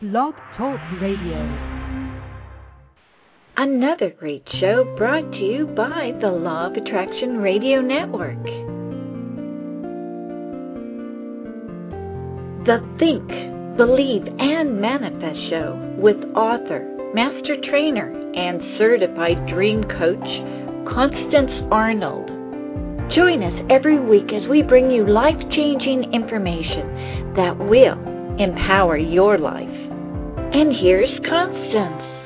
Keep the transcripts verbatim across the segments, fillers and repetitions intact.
Blog Talk Radio. Another great show brought to you by the Law of Attraction Radio Network. The Think, Believe, and Manifest Show with author, master trainer, and certified dream coach, Constance Arnold. Join us every week as we bring you life-changing information that will empower your life. And here's Constance.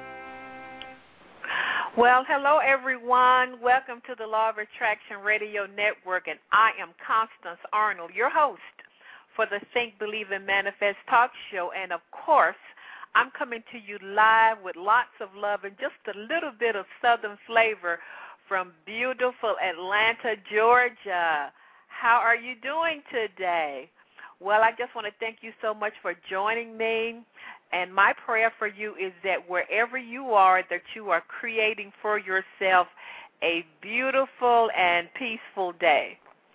Well, hello, everyone. Welcome to the Law of Attraction Radio Network, and I am Constance Arnold, your host for the Think, Believe, and Manifest talk show. And, of course, I'm coming to you live with lots of love and just a little bit of Southern flavor from beautiful Atlanta, Georgia. How are you doing today? Well, I just want to thank you so much for joining me. And my prayer for you is that wherever you are, that you are creating for yourself a beautiful and peaceful day.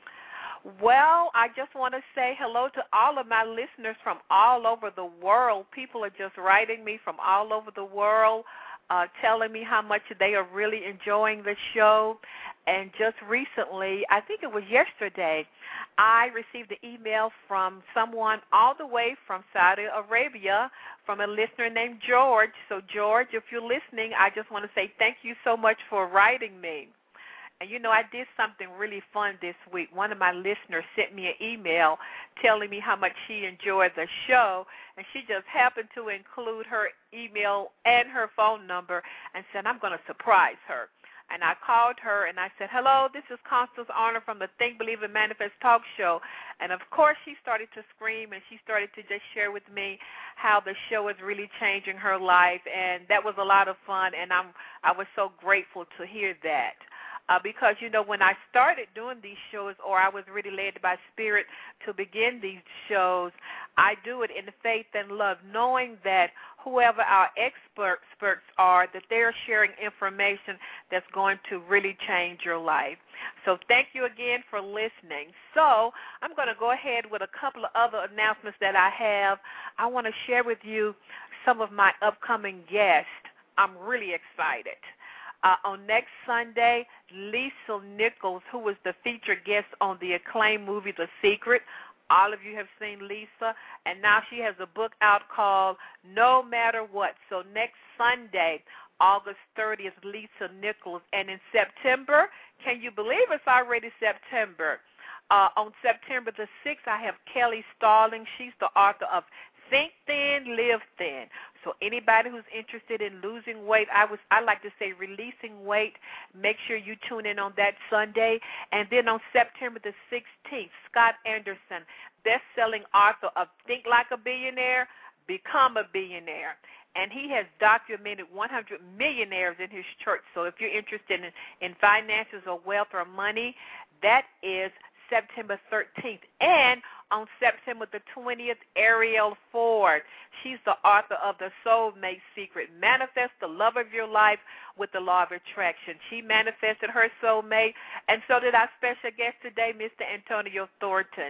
Well, I just want to say hello to all of my listeners from all over the world. People are just writing me from all over the world, uh, telling me how much they are really enjoying the show. And just recently, I think it was yesterday, I received an email from someone all the way from Saudi Arabia, from a listener named George. So, George, if you're listening, I just want to say thank you so much for writing me. And, you know, I did something really fun this week. One of my listeners sent me an email telling me how much she enjoyed the show, and she just happened to include her email and her phone number and said, I'm going to surprise her. And I called her and I said, hello, this is Constance Arnold from the Think, Believe, and Manifest talk show. And, of course, she started to scream and she started to just share with me how the show is really changing her life. And that was a lot of fun, and I'm, I was so grateful to hear that. Uh, because, you know, when I started doing these shows, or I was really led by Spirit to begin these shows, I do it in faith and love, knowing that whoever our experts are, that they're sharing information that's going to really change your life. So thank you again for listening. So I'm going to go ahead with a couple of other announcements that I have. I want to share with you some of my upcoming guests. I'm really excited. Uh, on next Sunday, Lisa Nichols, who was the featured guest on the acclaimed movie The Secret. All of you have seen Lisa, and now she has a book out called No Matter What. So next Sunday, August thirtieth, Lisa Nichols. And in September, can you believe it's already September? Uh, on September the sixth, I have Kelly Starling. She's the author of Think Thin, Live Thin. So anybody who's interested in losing weight, I was I like to say releasing weight, make sure you tune in on that Sunday. And then on September the sixteenth, Scott Anderson, best-selling author of Think Like a Billionaire, Become a Billionaire. And he has documented one hundred millionaires in his church. So if you're interested in, in finances or wealth or money, that is September thirteenth. And on September the twentieth, Ariel Ford. She's the author of The Soulmate Secret. Manifest the love of your life with the law of attraction. She manifested her soulmate, and so did our special guest today, Mister Antonio Thornton.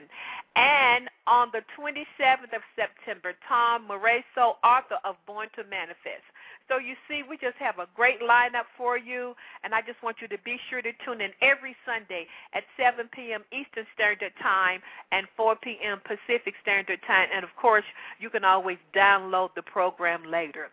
And on the twenty-seventh of September, Tom Moreso, author of Born to Manifest. So you see, we just have a great lineup for you, and I just want you to be sure to tune in every Sunday at seven p.m. Eastern Standard Time and four p.m. Pacific Standard Time. And, of course, you can always download the program later.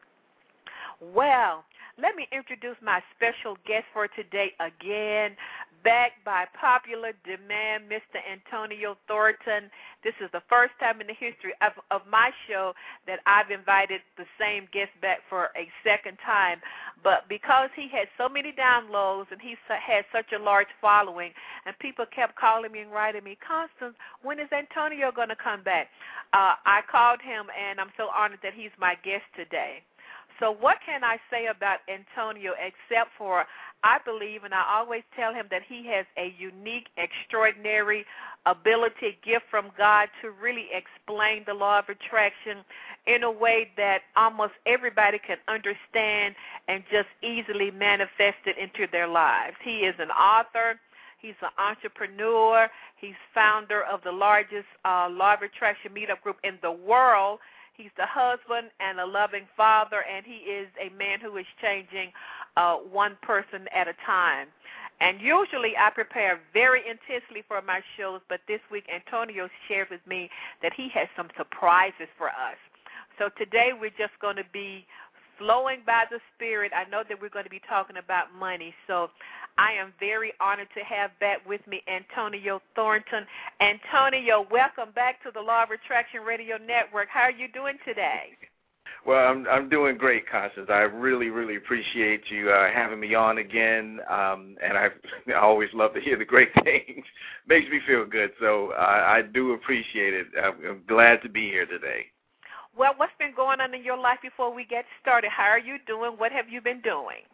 Well, let me introduce my special guest for today again, backed by popular demand, Mister Antonio Thornton. This is the first time in the history of, of my show that I've invited the same guest back for a second time. But because he had so many downloads and he had such a large following, and people kept calling me and writing me, Constance, when is Antonio going to come back? Uh, I called him, and I'm so honored that he's my guest today. So what can I say about Antonio except for I believe, and I always tell him that he has a unique, extraordinary ability, gift from God to really explain the law of attraction in a way that almost everybody can understand and just easily manifest it into their lives. He is an author. He's an entrepreneur. He's founder of the largest uh, law of attraction meetup group in the world. He's the husband and a loving father, and he is a man who is changing uh, one person at a time. And usually I prepare very intensely for my shows, but this week Antonio shared with me that he has some surprises for us. So today we're just going to be flowing by the Spirit. I know that we're going to be talking about money, so I am very honored to have back with me Antonio Thornton. Antonio, welcome back to the Law of Attraction Radio Network. How are you doing today? Well, I'm I'm doing great, Constance. I really, really appreciate you uh, having me on again, um, and I, I always love to hear the great things. Makes me feel good, so uh, I do appreciate it. I'm, I'm glad to be here today. Well, what's been going on in your life before we get started? How are you doing? What have you been doing?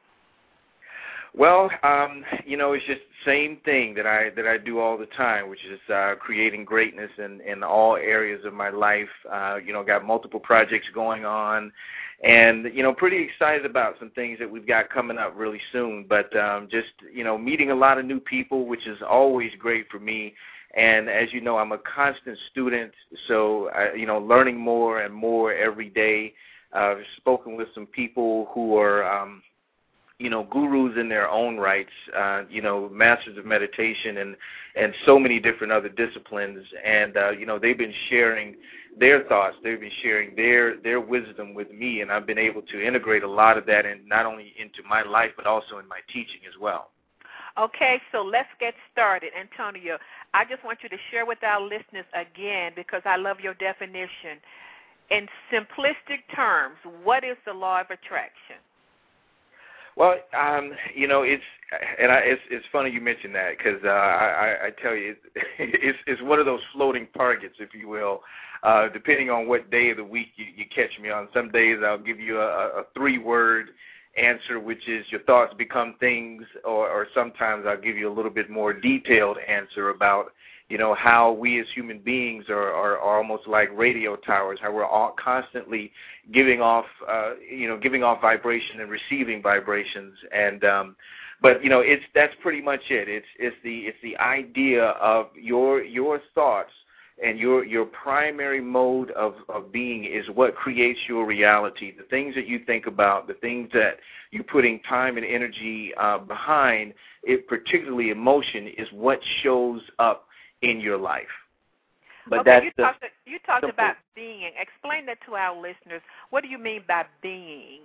Well, um, you know, it's just the same thing that I that I do all the time, which is uh, creating greatness in, in all areas of my life. Uh, you know, got multiple projects going on, and, you know, pretty excited about some things that we've got coming up really soon. But um, just, you know, meeting a lot of new people, which is always great for me. And as you know, I'm a constant student, so, I, you know, learning more and more every day. Uh, I've spoken with some people who are, um, you know, gurus in their own rights, uh, you know, masters of meditation and, and so many different other disciplines. And, uh, you know, they've been sharing their thoughts. They've been sharing their, their wisdom with me, and I've been able to integrate a lot of that in, not only into my life but also in my teaching as well. Okay, so let's get started. Antonio, I just want you to share with our listeners again, because I love your definition. In simplistic terms, what is the law of attraction? Well, um, you know, it's and I, it's it's funny you mentioned that, because uh, I, I tell you, it's, it's it's one of those floating targets, if you will, uh, depending on what day of the week you, you catch me on. Some days I'll give you a, a three-word answer, which is your thoughts become things, or, or sometimes I'll give you a little bit more detailed answer about, you know, how we as human beings are, are, are almost like radio towers, how we're all constantly giving off, uh, you know, giving off vibration and receiving vibrations. And, um, but, you know, it's, that's pretty much it. It's, it's the, it's the idea of your, your thoughts and your, your primary mode of, of being is what creates your reality. The things that you think about, the things that you're putting time and energy uh, behind, it, particularly emotion, is what shows up in your life. But okay, that's you the, talked, you talked the, about being. Explain that to our listeners. What do you mean by being?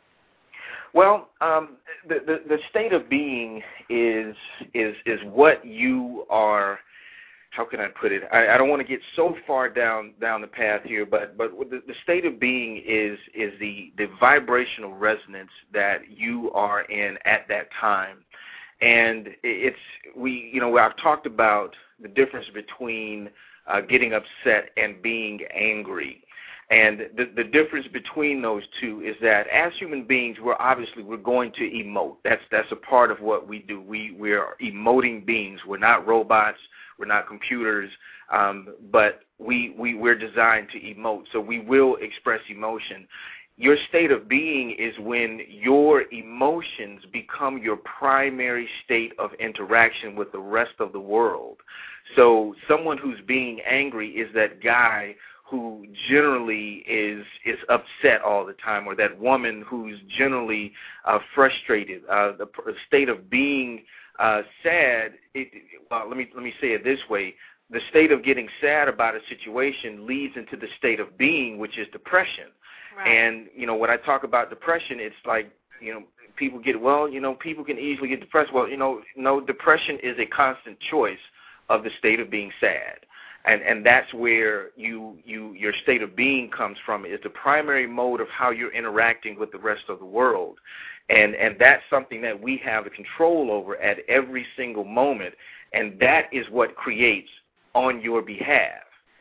Well, um, the, the the state of being is is is what you are. How can I put it? I, I don't want to get so far down down the path here, but but the, the state of being is is the the vibrational resonance that you are in at that time. And it's, we, you know, I've talked about the difference between uh, getting upset and being angry. And the, the difference between those two is that as human beings, we're obviously, we're going to emote. That's that's a part of what we do. We, we're emoting beings. We're not robots. We're not computers. Um, but we, we, we're designed to emote. So we will express emotion. Your state of being is when your emotions become your primary state of interaction with the rest of the world. So someone who's being angry is that guy who generally is is upset all the time, or that woman who's generally uh, frustrated. Uh, the, the state of being uh, sad, it, well, let me let me say it this way. The state of getting sad about a situation leads into the state of being, which is depression. Right. And, you know, when I talk about depression, it's like, you know, people get, well, you know, people can easily get depressed. Well, you know, no, depression is a constant choice of the state of being sad. And and that's where you you your state of being comes from. It's the primary mode of how you're interacting with the rest of the world. And and that's something that we have the control over at every single moment. And that is what creates on your behalf.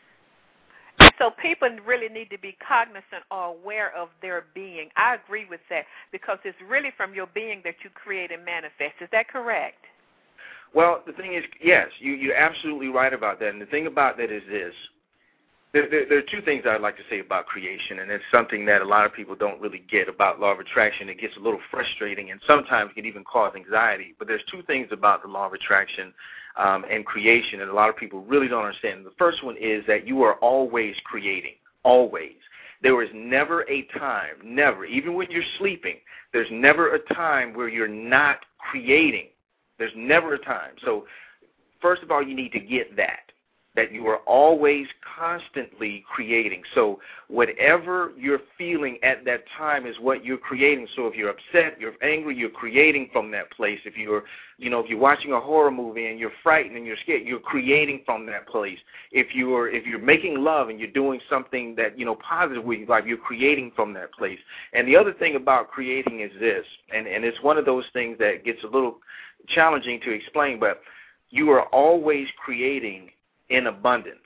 So people really need to be cognizant or aware of their being. I agree with that, because it's really from your being that you create and manifest. Is that correct? Well, the thing is, yes, you, you're absolutely right about that. And the thing about that is this. There, there, there are two things I'd like to say about creation, and it's something that a lot of people don't really get about law of attraction. It gets a little frustrating and sometimes can even cause anxiety. But there's two things about the law of attraction um, and creation that a lot of people really don't understand. The first one is that you are always creating, always. There is never a time, never, even when you're sleeping, there's never a time where you're not creating. There's never a time. So first of all, you need to get that, that you are always constantly creating. So whatever you're feeling at that time is what you're creating. So if you're upset, you're angry, you're creating from that place. If you're, you know, if you're watching a horror movie and you're frightened and you're scared, you're creating from that place. If you're if you're making love and you're doing something that, you know, positive with your life, you're creating from that place. And the other thing about creating is this, and, and it's one of those things that gets a little challenging to explain, but you are always creating in abundance,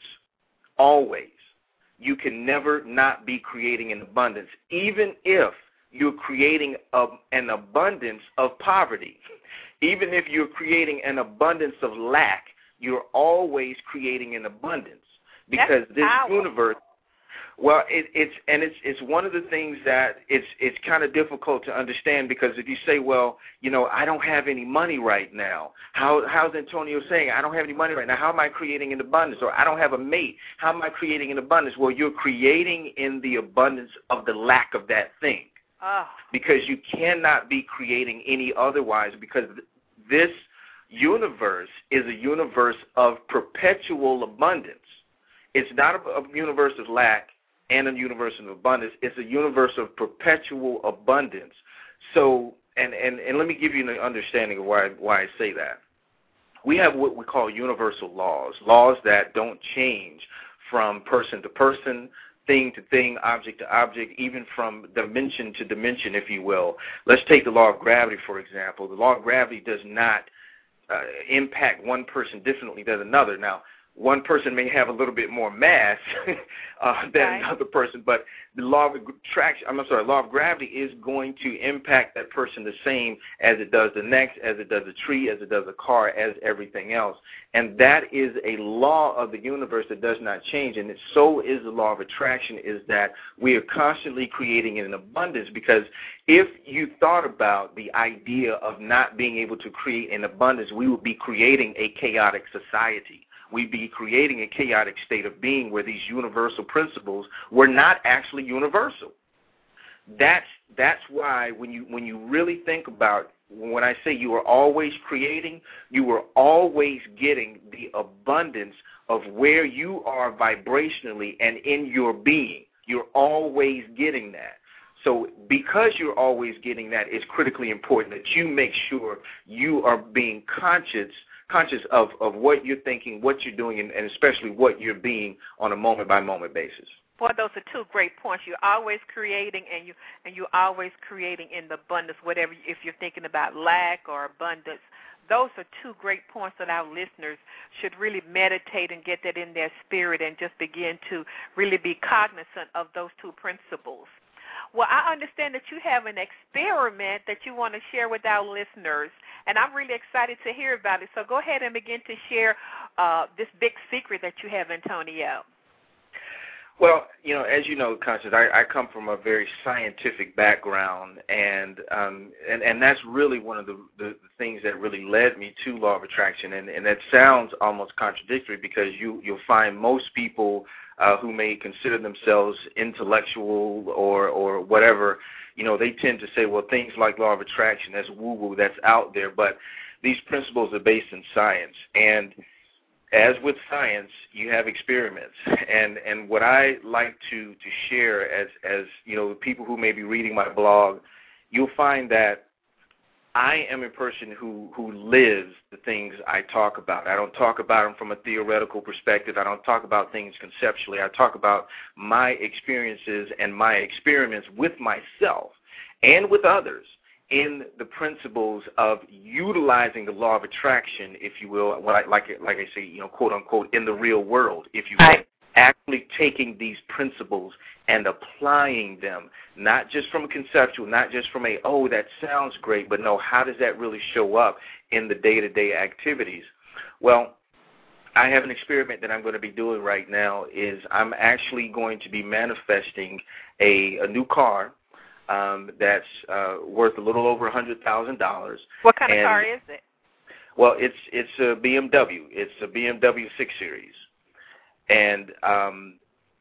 always. You can never not be creating in abundance, even if you're creating a, an abundance of poverty. Even if you're creating an abundance of lack, you're always creating an abundance, because That's this power. universe. Well, it, it's and it's it's one of the things that it's it's kind of difficult to understand, because if you say, well, you know, I don't have any money right now. How how's Antonio saying I don't have any money right now? How am I creating an abundance? Or I don't have a mate. How am I creating an abundance? Well, you're creating in the abundance of the lack of that thing, oh. because you cannot be creating any otherwise, because this universe is a universe of perpetual abundance. It's not a, a universe of lack and a universe of abundance. It's a universe of perpetual abundance. So, and, and, and let me give you an understanding of why, why I say that. We have what we call universal laws, laws that don't change from person to person, thing to thing, object to object, even from dimension to dimension, if you will. Let's take the law of gravity, for example. The law of gravity does not uh, impact one person differently than another. Now, one person may have a little bit more mass uh, than right. another person, but the law of attraction, I'm sorry, law of gravity is going to impact that person the same as it does the next, as it does a tree, as it does a car, as everything else. And that is a law of the universe that does not change, and it, so is the law of attraction, is that we are constantly creating in abundance, because if you thought about the idea of not being able to create in abundance, we would be creating a chaotic society. We'd be creating a chaotic state of being where these universal principles were not actually universal. That's that's why when you when you really think about, when I say you are always creating, you are always getting the abundance of where you are vibrationally and in your being. You're always getting that. So because you're always getting that, it's critically important that you make sure you are being conscious conscious of, of what you're thinking, what you're doing, and, and especially what you're being on a moment-by-moment basis. Boy, those are two great points. You're always creating, and, you, and you're always creating in the abundance, whatever, if you're thinking about lack or abundance. Those are two great points that our listeners should really meditate and get that in their spirit and just begin to really be cognizant of those two principles. Well, I understand that you have an experiment that you want to share with our listeners, and I'm really excited to hear about it. So go ahead and begin to share uh, this big secret that you have, Antonio. Well, you know, as you know, Constance, I, I come from a very scientific background, and um, and, and that's really one of the, the things that really led me to law of attraction. And, and that sounds almost contradictory, because you, you'll find most people uh, who may consider themselves intellectual or, or whatever, you know, they tend to say, well, things like law of attraction, that's woo-woo, that's out there. But these principles are based in science. And as with science, you have experiments, and, and what I like to, to share as, as, you know, people who may be reading my blog, you'll find that I am a person who, who lives the things I talk about. I don't talk about them from a theoretical perspective. I don't talk about things conceptually. I talk about my experiences and my experiments with myself and with others in the principles of utilizing the law of attraction, if you will, what I, like like I say, you know, quote unquote, in the real world, if you will, actually taking these principles and applying them, not just from a conceptual, not just from a, oh, that sounds great, but no, how does that really show up in the day-to-day activities? Well, I have an experiment that I'm going to be doing right now. Is I'm actually going to be manifesting a, a new car. Um, that's uh, worth a little over one hundred thousand dollars. What kind and, of car is it? Well, it's it's a B M W. It's a B M W six Series. And um,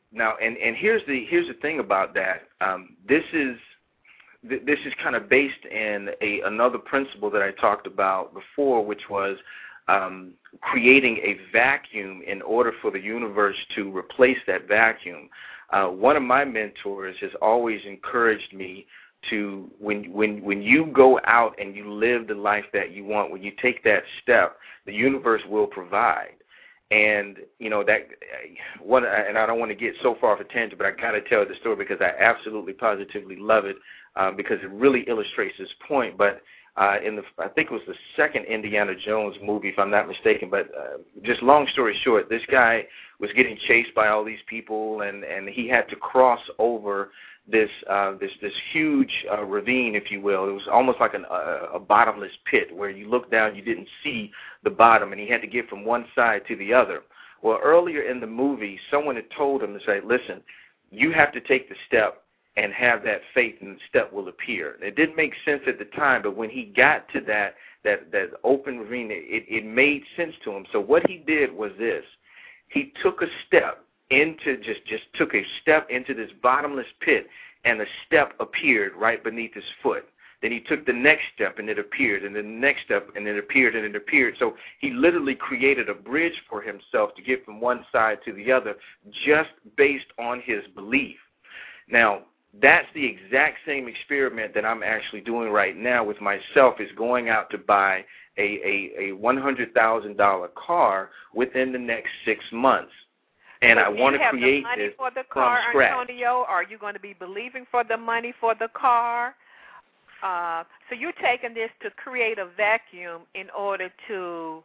now, and, and here's the here's the thing about that. Um, this is th- this is kind of based in a another principle that I talked about before, which was um, creating a vacuum in order for the universe to replace that vacuum. Uh, one of my mentors has always encouraged me to, when when when you go out and you live the life that you want, when you take that step, the universe will provide. And you know that one, and I don't want to get so far off a tangent, but I got to tell the story because I absolutely, positively love it uh, because it really illustrates this point. But uh, in the, I think it was the second Indiana Jones movie, if I'm not mistaken. But uh, just long story short, this guy was getting chased by all these people, and and he had to cross over this uh, this this huge uh, ravine, if you will. It was almost like an, uh, a bottomless pit where you look down, you didn't see the bottom, and he had to get from one side to the other. Well, earlier in the movie, someone had told him to say, listen, you have to take the step and have that faith, and the step will appear. It didn't make sense at the time, but when he got to that that, that open ravine, it, it made sense to him. So what he did was this. He took a step into just just took a step into this bottomless pit, and a step appeared right beneath his foot. Then he took the next step, and it appeared, and then the next step, and it appeared, and it appeared. So he literally created a bridge for himself to get from one side to the other just based on his belief. Now, that's the exact same experiment that I'm actually doing right now with myself, is going out to buy a, a, a one hundred thousand dollars car within the next six months. And so I want to create the money this for the car, from scratch. Antonio? Are you going to be believing for the money for the car? Uh, so you're taking this to create a vacuum in order to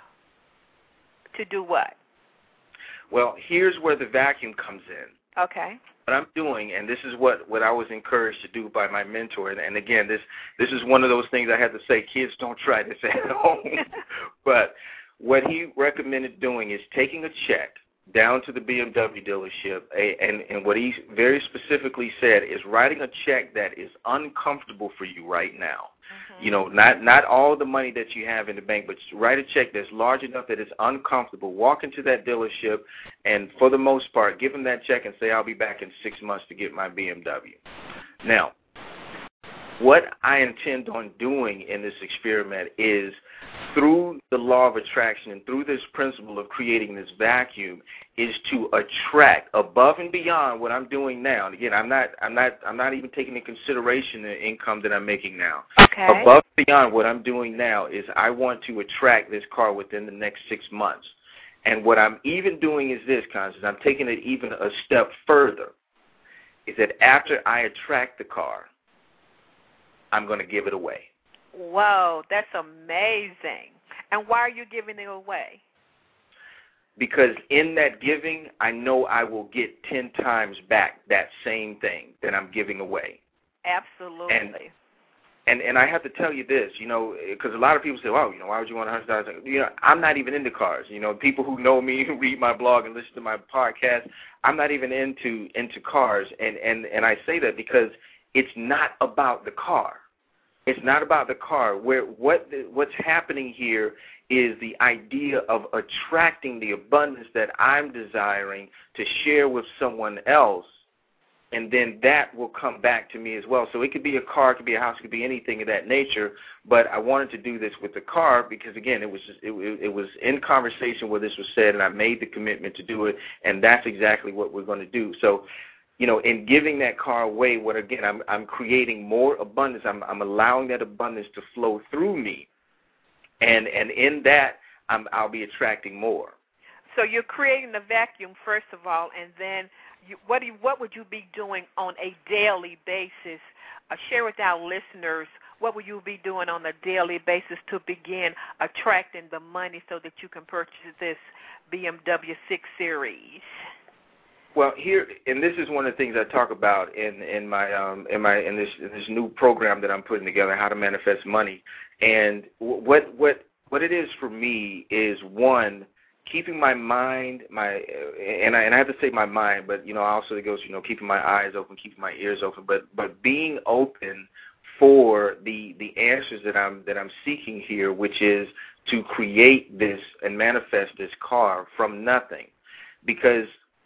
to do what? Well, here's where the vacuum comes in. Okay. What I'm doing, and this is what, what I was encouraged to do by my mentor, and, and again, this this is one of those things I had to say, kids, don't try this at home. But what he recommended doing is taking a check down to the B M W dealership, a, and, and what he very specifically said is writing a check that is uncomfortable for you right now. Mm-hmm. You know, not not all the money that you have in the bank, but write a check that's large enough that it's uncomfortable. Walk into that dealership, and for the most part, give them that check and say, I'll be back in six months to get my B M W. Now, what I intend on doing in this experiment is, through the law of attraction and through this principle of creating this vacuum, is to attract above and beyond what I'm doing now. And again, I'm not, I'm not, I'm not even taking into consideration the income that I'm making now. Okay. Above and beyond what I'm doing now is I want to attract this car within the next six months. And what I'm even doing is this, Constance, I'm taking it even a step further, is that after I attract the car, I'm going to give it away. Whoa, that's amazing. And why are you giving it away? Because in that giving, I know I will get ten times back that same thing that I'm giving away. Absolutely. And and, and I have to tell you this, you know, because a lot of people say, oh, you know, why would you want one hundred thousand dollars? You know, I'm not even into cars. You know, people who know me, who read my blog and listen to my podcast, I'm not even into into cars. And, and, and I say that because it's not about the car. It's not about the car. Where what what's happening here is the idea of attracting the abundance that I'm desiring to share with someone else, and then that will come back to me as well. So it could be a car, it could be a house, it could be anything of that nature. But I wanted to do this with the car because, again, it was just, it, it was in conversation where this was said, and I made the commitment to do it, and that's exactly what we're going to do. So, you know, in giving that car away, what again, I'm I'm creating more abundance. I'm I'm allowing that abundance to flow through me, and and in that, I'm I'll be attracting more. So you're creating the vacuum first of all, and then you, what do you, what would you be doing on a daily basis? Uh, share with our listeners what will you be doing on a daily basis to begin attracting the money so that you can purchase this B M W six Series. Well, here, and this is one of the things I talk about in in my um in my in this in this new program that I'm putting together, How to Manifest Money. And what what what it is for me is, one, keeping my mind, my and I and I have to say my mind, but you know also it goes you know keeping my eyes open, keeping my ears open, but but being open for the the answers that I'm that I'm seeking here, which is to create this and manifest this car from nothing, because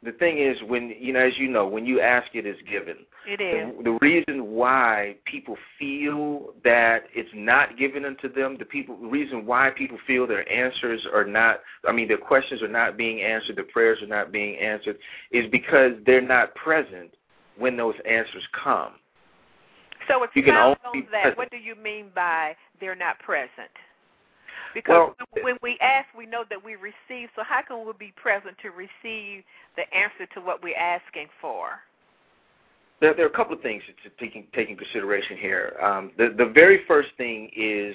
the thing is, when you know, as you know, when you ask, it is given. It is. The, the reason why people feel that it's not given unto them, the people, the reason why people feel their answers are not, I mean, their questions are not being answered, their prayers are not being answered, is because they're not present when those answers come. So expound on that. What do you mean by they're not present? Because well, when we ask, we know that we receive. So how can we be present to receive the answer to what we're asking for? There, there are a couple of things to take in consideration here. Um, the, the very first thing is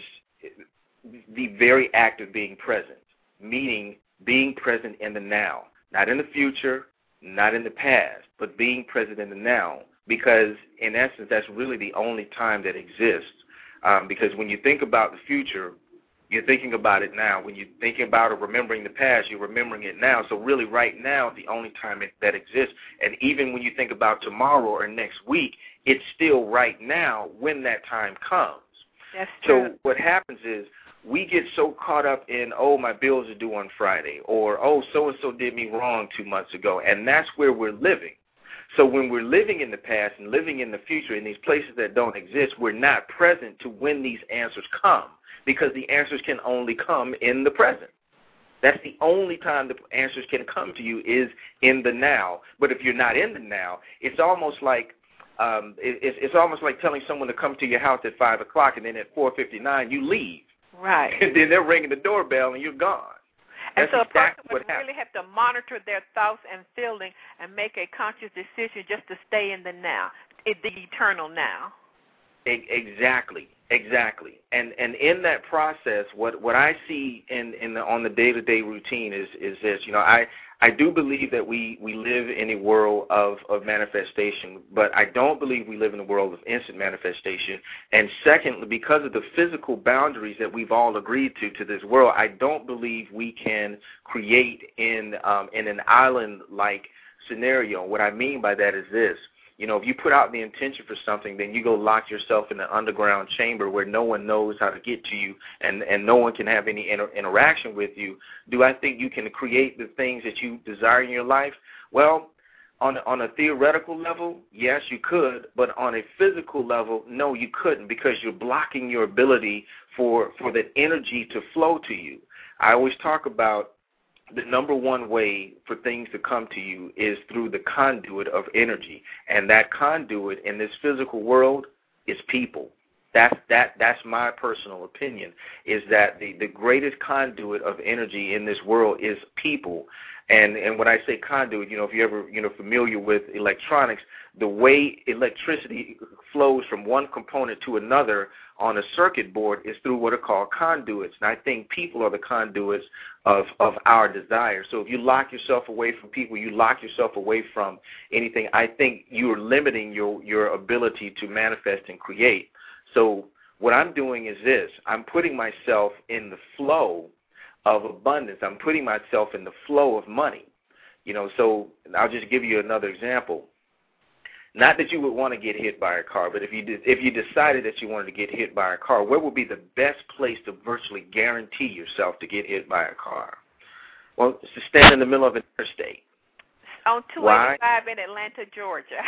the very act of being present, meaning being present in the now, not in the future, not in the past, but being present in the now. Because in essence, that's really the only time that exists. Um, because when you think about the future, you're thinking about it now. When you're thinking about or remembering the past, you're remembering it now. So really right now is the only time it, that exists. And even when you think about tomorrow or next week, it's still right now when that time comes. That's true. So what happens is we get so caught up in, oh, my bills are due on Friday, or, oh, so-and-so did me wrong two months ago, and that's where we're living. So when we're living in the past and living in the future in these places that don't exist, we're not present to when these answers come, because the answers can only come in the present. That's the only time the answers can come to you is in the now. But if you're not in the now, it's almost like um, it, it's, it's almost like telling someone to come to your house at five o'clock, and then at four fifty-nine you leave. Right. And then they're ringing the doorbell, and you're gone. And That's so a exactly person would really have to monitor their thoughts and feelings and make a conscious decision just to stay in the now, the eternal now. Exactly, exactly. And and in that process, what, what I see in, in the, on the day-to-day routine is, is this. You know, I, I do believe that we, we live in a world of, of manifestation, but I don't believe we live in a world of instant manifestation. And secondly, because of the physical boundaries that we've all agreed to to this world, I don't believe we can create in um, in an island-like scenario. What I mean by that is this. You know, if you put out the intention for something, then you go lock yourself in an underground chamber where no one knows how to get to you and, and no one can have any inter- interaction with you. Do I think you can create the things that you desire in your life? Well, on, on a theoretical level, yes, you could, but on a physical level, no, you couldn't, because you're blocking your ability for, for that energy to flow to you. I always talk about the number one way for things to come to you is through the conduit of energy. And that conduit in this physical world is people. That's, that, that's my personal opinion, is that the, the greatest conduit of energy in this world is people. And and when I say conduit, you know, if you're ever, you know, familiar with electronics, the way electricity flows from one component to another on a circuit board is through what are called conduits. And I think people are the conduits of, of our desire. So if you lock yourself away from people, you lock yourself away from anything, I think you're limiting your, your ability to manifest and create. So what I'm doing is this. I'm putting myself in the flow of abundance. I'm putting myself in the flow of money. You know, so I'll just give you another example. Not that you would want to get hit by a car, but if you did, if you decided that you wanted to get hit by a car, where would be the best place to virtually guarantee yourself to get hit by a car? Well, it's to stand in the middle of an interstate. On two eighty-five in Atlanta, Georgia.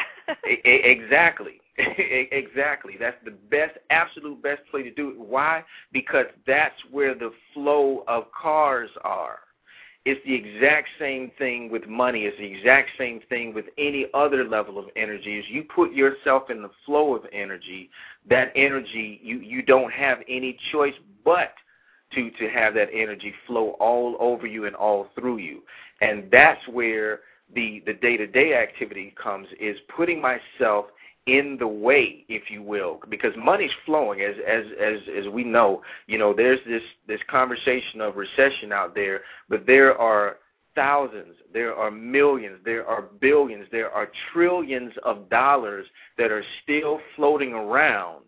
Exactly. Exactly. That's the best, absolute best place to do it. Why? Because that's where the flow of cars are. It's the exact same thing with money. It's the exact same thing with any other level of energy. As you put yourself in the flow of energy, that energy, you, you don't have any choice but to, to have that energy flow all over you and all through you. And that's where the, the day-to-day activity comes, is putting myself in the way, if you will, because money's flowing, as as as as we know. You know, there's this this conversation of recession out there, but there are thousands, there are millions, there are billions, there are trillions of dollars that are still floating around.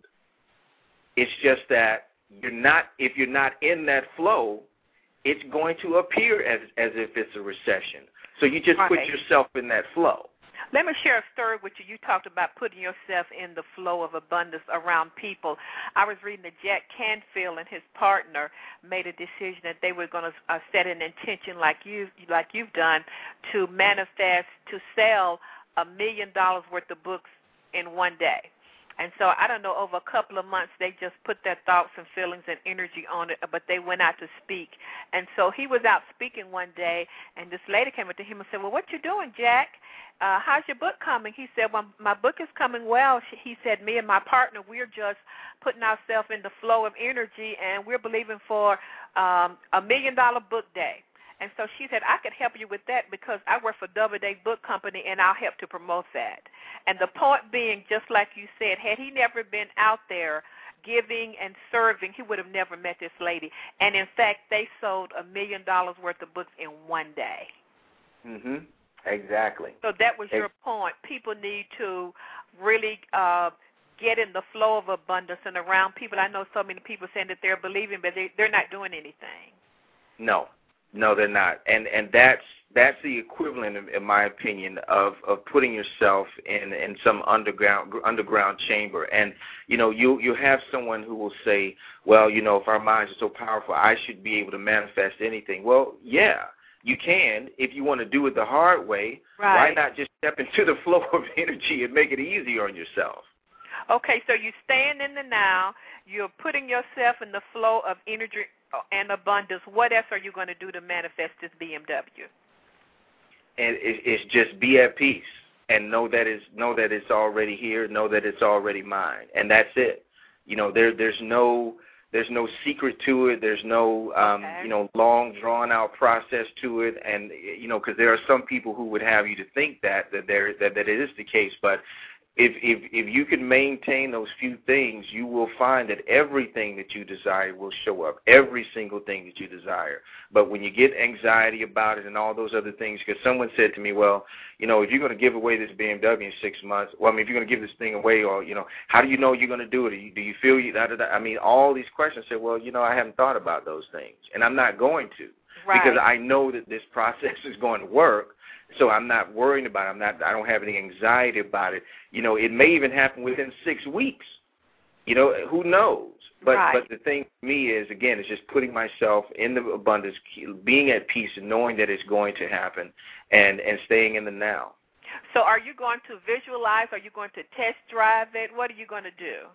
It's just that you're not, if you're not in that flow, it's going to appear as as if it's a recession. So you just right. put yourself in that flow. Let me share a story with you. You talked about putting yourself in the flow of abundance around people. I was reading that Jack Canfield and his partner made a decision that they were going to uh, set an intention like you, like you've done, to manifest, to sell a million dollars worth of books in one day. And so I don't know, over a couple of months, they just put their thoughts and feelings and energy on it, but they went out to speak. And so he was out speaking one day, and this lady came up to him and said, well, what you doing, Jack? Uh, how's your book coming? He said, well, my book is coming well. She, he said, me and my partner, we're just putting ourselves in the flow of energy, and we're believing for um, a million-dollar book day. And so she said, I could help you with that because I work for Doubleday Book Company, and I'll help to promote that. And the point being, just like you said, had he never been out there giving and serving, he would have never met this lady. And, in fact, they sold a million dollars worth of books in one day. Mm-hmm. Exactly. So that was your point. People need to really uh, get in the flow of abundance and around people. I know so many people saying that they're believing, but they, they're not doing anything. No. No, they're not, and and that's that's the equivalent, in, in my opinion, of, of putting yourself in, in some underground underground chamber. And you know, you you have someone who will say, well, you know, if our minds are so powerful, I should be able to manifest anything. Well, yeah, you can if you want to do it the hard way. Right. Why not just step into the flow of energy and make it easier on yourself? Okay, so you're staying in the now. You're putting yourself in the flow of energy and abundance. What else are you going to do to manifest this B M W? And it's just be at peace and know that it's know that it's already here. Know that it's already mine, and that's it. You know, there there's no there's no secret to it. There's no um, okay. you know long drawn out process to it. And you know, because there are some people who would have you to think that that there that, that it is the case, but If, if if you can maintain those few things, you will find that everything that you desire will show up, every single thing that you desire. But when you get anxiety about it and all those other things, because someone said to me, well, you know, if you're going to give away this B M W in six months, well, I mean, if you're going to give this thing away, or, you know, how do you know you're going to do it? Do you, do you feel you, da, da, da? I mean, all these questions. I said, well, you know, I haven't thought about those things, and I'm not going to, right. because I know that this process is going to work. So I'm not worrying about it. I'm not. I don't have any anxiety about it. You know, it may even happen within six weeks. You know, who knows? But right. but the thing for me is, again, is just putting myself in the abundance, being at peace, and knowing that it's going to happen, and and staying in the now. So are you going to visualize? Are you going to test drive it? What are you going to do?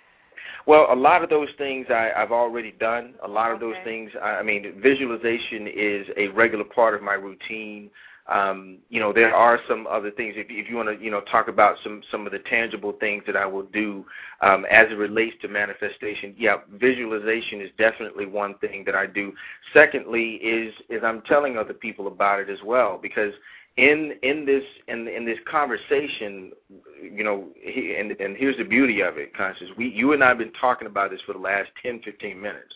Well, a lot of those things I, I've already done. A lot of okay. those things, I, I mean, visualization is a regular part of my routine. Um, you know, there are some other things. If, if you want to, you know, talk about some, some of the tangible things that I will do um, as it relates to manifestation, yeah, visualization is definitely one thing that I do. Secondly, is is I'm telling other people about it as well, because in in this in in this conversation, you know, he, and and here's the beauty of it, Constance. We, you and I have been talking about this for the last ten, fifteen minutes.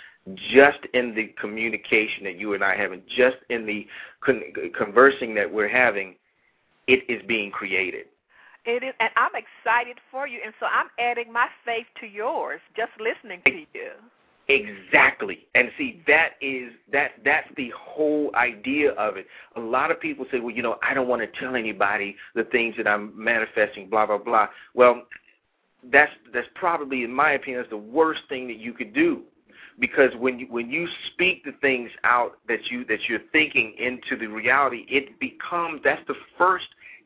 Just in the communication that you and I are having, just in the con- conversing that we're having, it is being created. It is, and I'm excited for you, and so I'm adding my faith to yours just listening to you. Exactly. And see, that is that that's the whole idea of it. A lot of people say, well, you know, I don't want to tell anybody the things that I'm manifesting, blah, blah, blah. Well, that's that's probably, in my opinion, that's the worst thing that you could do. Because when you, when you speak the things out that you that you're thinking into the reality, it becomes, that's the first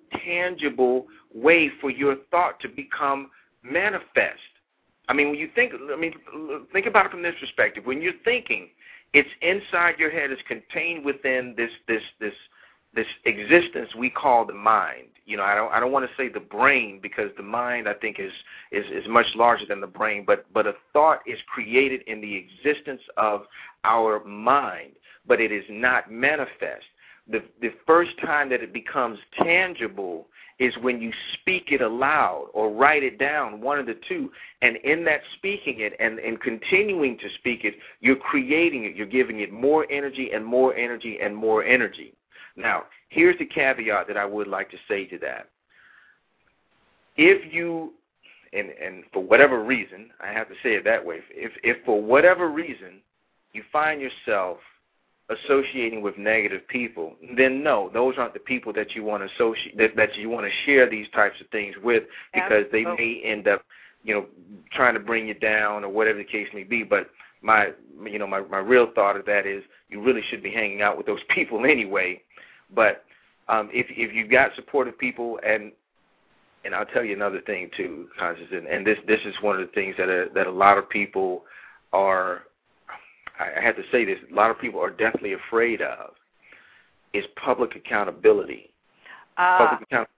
tangible way for your thought to become manifest. I mean, when you think, I mean, think about it from this perspective. When you're thinking, it's inside your head, it's contained within this this this this existence we call the mind. You know, I don't I don't want to say the brain, because the mind, I think, is is, is much larger than the brain, but but a thought is created in the existence of our mind, but it is not manifest. The the first time that it becomes tangible is when you speak it aloud or write it down, one of the two, and in that speaking it and, and continuing to speak it, you're creating it, you're giving it more energy and more energy and more energy. Now, here's the caveat that I would like to say to that. If you, and, and for whatever reason, I have to say it that way, if, if for whatever reason you find yourself associating with negative people, then no, those aren't the people that you want to associate, that, that you want to share these types of things with, because they may end up, you know, trying to bring you down or whatever the case may be. But my, you know, my, my real thought of that is you really should be hanging out with those people anyway. But um, if if you've got supportive people, and and I'll tell you another thing too, Constance, and, and this this is one of the things that a, that a lot of people are, I have to say this, a lot of people are definitely afraid of, is public accountability. Uh. Public accountability.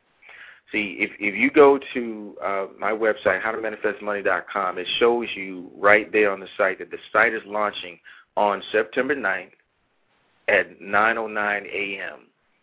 See, if, if you go to uh, my website, how to manifest money dot com, it shows you right there on the site that the site is launching on September ninth at nine oh nine a.m.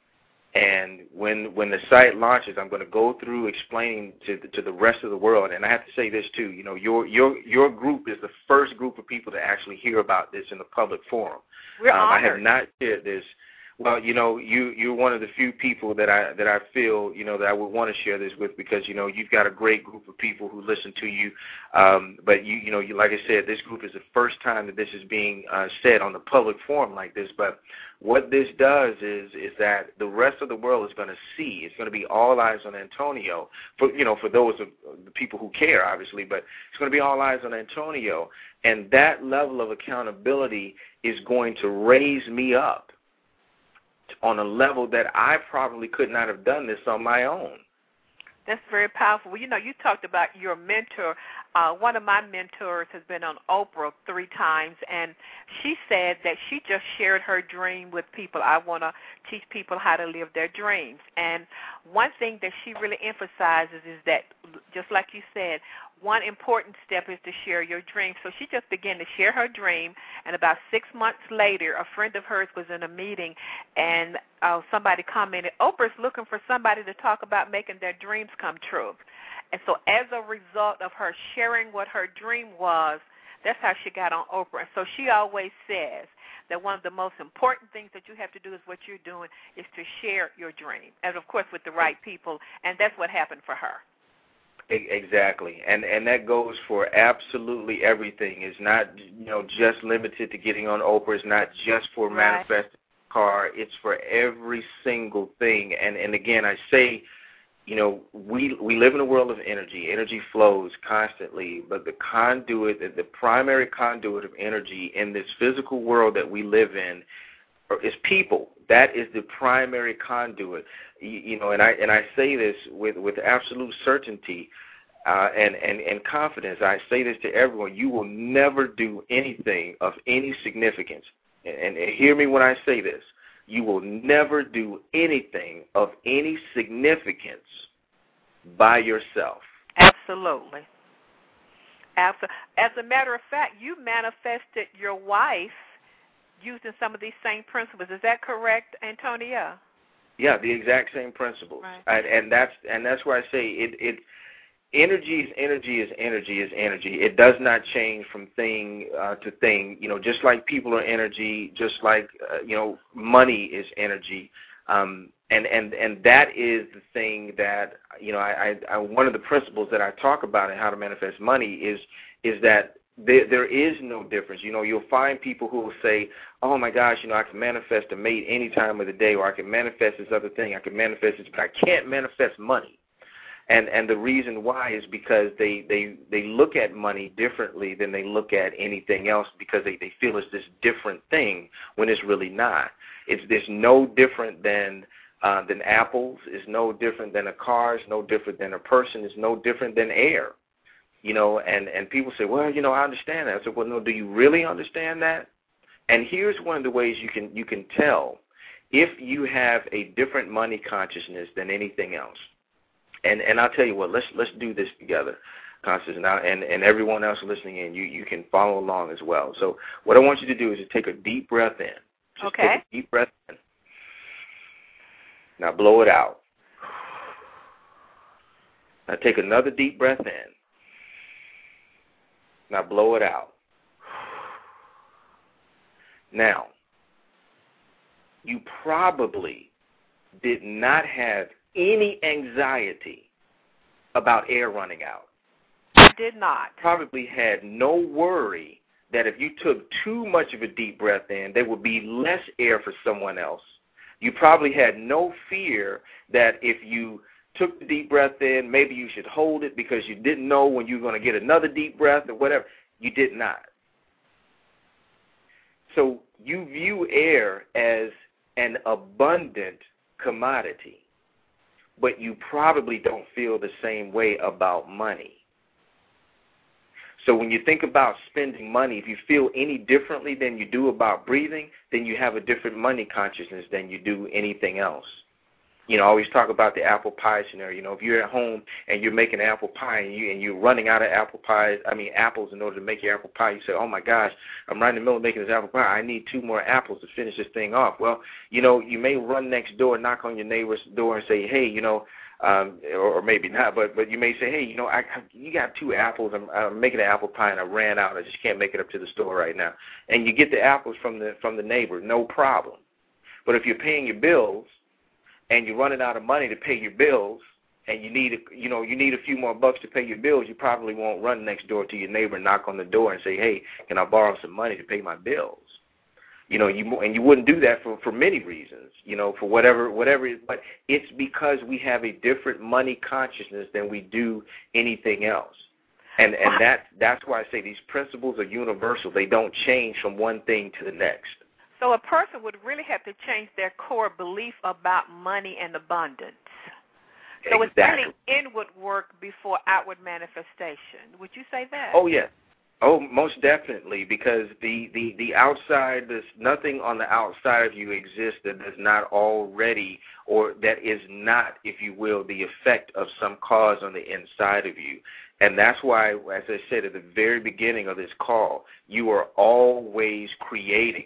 And when when the site launches, I'm going to go through explaining to the, to the rest of the world. And I have to say this too, you know, your your your group is the first group of people to actually hear about this in the public forum. We're um, honored. I have not shared this. Well, you know, you you're one of the few people that I that I feel, you know, that I would want to share this with, because you know you've got a great group of people who listen to you. Um, but you you know, you, like I said, this group is the first time that this is being uh, said on the public forum like this. But what this does is is that the rest of the world is going to see. It's going to be all eyes on Antonio. For you know, for those of the people who care, obviously, but it's going to be all eyes on Antonio, and that level of accountability is going to raise me up on a level that I probably could not have done this on my own. That's very powerful. Well, you know, you talked about your mentor. Uh, one of my mentors has been on Oprah three times, and she said that she just shared her dream with people. I want to teach people how to live their dreams. And one thing that she really emphasizes is that, just like you said, one important step is to share your dream. So she just began to share her dream, and about six months later, a friend of hers was in a meeting, and uh, somebody commented, Oprah's looking for somebody to talk about making their dreams come true. And so as a result of her sharing what her dream was, that's how she got on Oprah. And so she always says that one of the most important things that you have to do is what you're doing is to share your dream, and, of course, with the right people, and that's what happened for her. Exactly, and and that goes for absolutely everything. It's not, you know, just limited to getting on Oprah. It's not just for right. manifesting a car. It's for every single thing. And and again, I say, you know, we we live in a world of energy. Energy flows constantly, but the conduit, the, the primary conduit of energy in this physical world that we live in, is people. That is the primary conduit. You, you know, and I and I say this with, with absolute certainty uh, and, and, and confidence. I say this to everyone. You will never do anything of any significance. And, and hear me when I say this. You will never do anything of any significance by yourself. Absolutely. Absolutely. As a matter of fact, you manifested your wife using some of these same principles. Is that correct, Antonia? Yeah, the exact same principles. Right. And, and that's and that's where I say it. It energy is energy is energy is energy. It does not change from thing uh, to thing. You know, just like people are energy, just like uh, you know, money is energy. Um, and and and that is the thing that you know. I, I, I one of the principles that I talk about in How to Manifest Money is is that There, there is no difference. You know, you'll find people who will say, oh, my gosh, you know, I can manifest a mate any time of the day, or I can manifest this other thing. I can manifest this, but I can't manifest money. And and the reason why is because they, they, they look at money differently than they look at anything else, because they, they feel it's this different thing when it's really not. It's this no different than uh, than apples. It's no different than a car. It's no different than a person. It's no different than air. You know, and, and people say, well, you know, I understand that. I said, well, no, do you really understand that? And here's one of the ways you can you can tell if you have a different money consciousness than anything else. And and I'll tell you what, let's let's do this together, Constance, now, and, and everyone else listening in, you, you can follow along as well. So what I want you to do is to take a deep breath in. Just okay. Take a deep breath in. Now blow it out. Now take another deep breath in. Now blow it out. Now, you probably did not have any anxiety about air running out. I did not. Probably had no worry that if you took too much of a deep breath in, there would be less air for someone else. You probably had no fear that if you took the deep breath in, maybe you should hold it because you didn't know when you were going to get another deep breath or whatever. You did not. So you view air as an abundant commodity, but you probably don't feel the same way about money. So when you think about spending money, if you feel any differently than you do about breathing, then you have a different money consciousness than you do anything else. You know, I always talk about the apple pie scenario. You know, if you're at home and you're making apple pie and, you, and you're running out of apple pies, I mean apples in order to make your apple pie, you say, oh, my gosh, I'm right in the middle of making this apple pie. I need two more apples to finish this thing off. Well, you know, you may run next door, knock on your neighbor's door and say, hey, you know, Um, or, or maybe not, but but you may say, hey, you know, I, I you got two apples. I'm, I'm making an apple pie, and I ran out. I just can't make it up to the store right now. And you get the apples from the from the neighbor, no problem. But if you're paying your bills, and you're running out of money to pay your bills, and you need a, you know you need a few more bucks to pay your bills, you probably won't run next door to your neighbor and knock on the door and say, hey, can I borrow some money to pay my bills? You know, you and you wouldn't do that for, for many reasons, you know, for whatever, whatever it is. But it's because we have a different money consciousness than we do anything else. And and that that's why I say these principles are universal. They don't change from one thing to the next. So a person would really have to change their core belief about money and abundance. So Exactly. It's really inward work before outward manifestation. Would you say that? Oh, yeah. Oh, most definitely, because the, the, the outside, there's nothing on the outside of you exists that does not already, or that is not, if you will, the effect of some cause on the inside of you. And that's why, as I said at the very beginning of this call, you are always creating.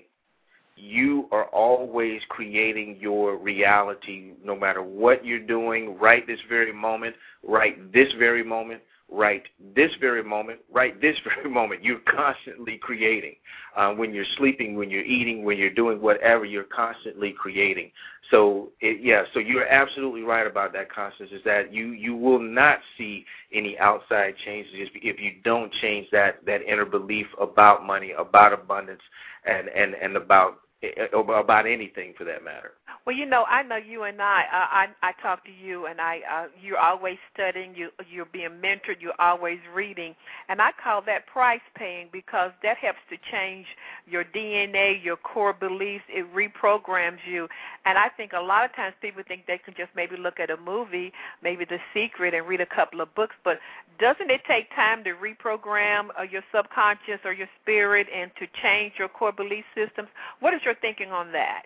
You are always creating your reality, no matter what you're doing right this very moment, right this very moment, right this very moment, right this very moment. You're constantly creating. Uh, when you're sleeping, when you're eating, when you're doing whatever, you're constantly creating. So, it, yeah, so you're absolutely right about that, Constance, is that you, you will not see any outside changes if you don't change that, that inner belief about money, about abundance, and, and, and about about anything for that matter. Well, you know, I know you and I, uh, I, I talk to you, and I, uh, you're always studying, you, you're being mentored, you're always reading, and I call that price paying because that helps to change your D N A, your core beliefs. It reprograms you, and I think a lot of times people think they can just maybe look at a movie, maybe The Secret, and read a couple of books, but doesn't it take time to reprogram uh, your subconscious or your spirit and to change your core belief systems? What is your thinking on that?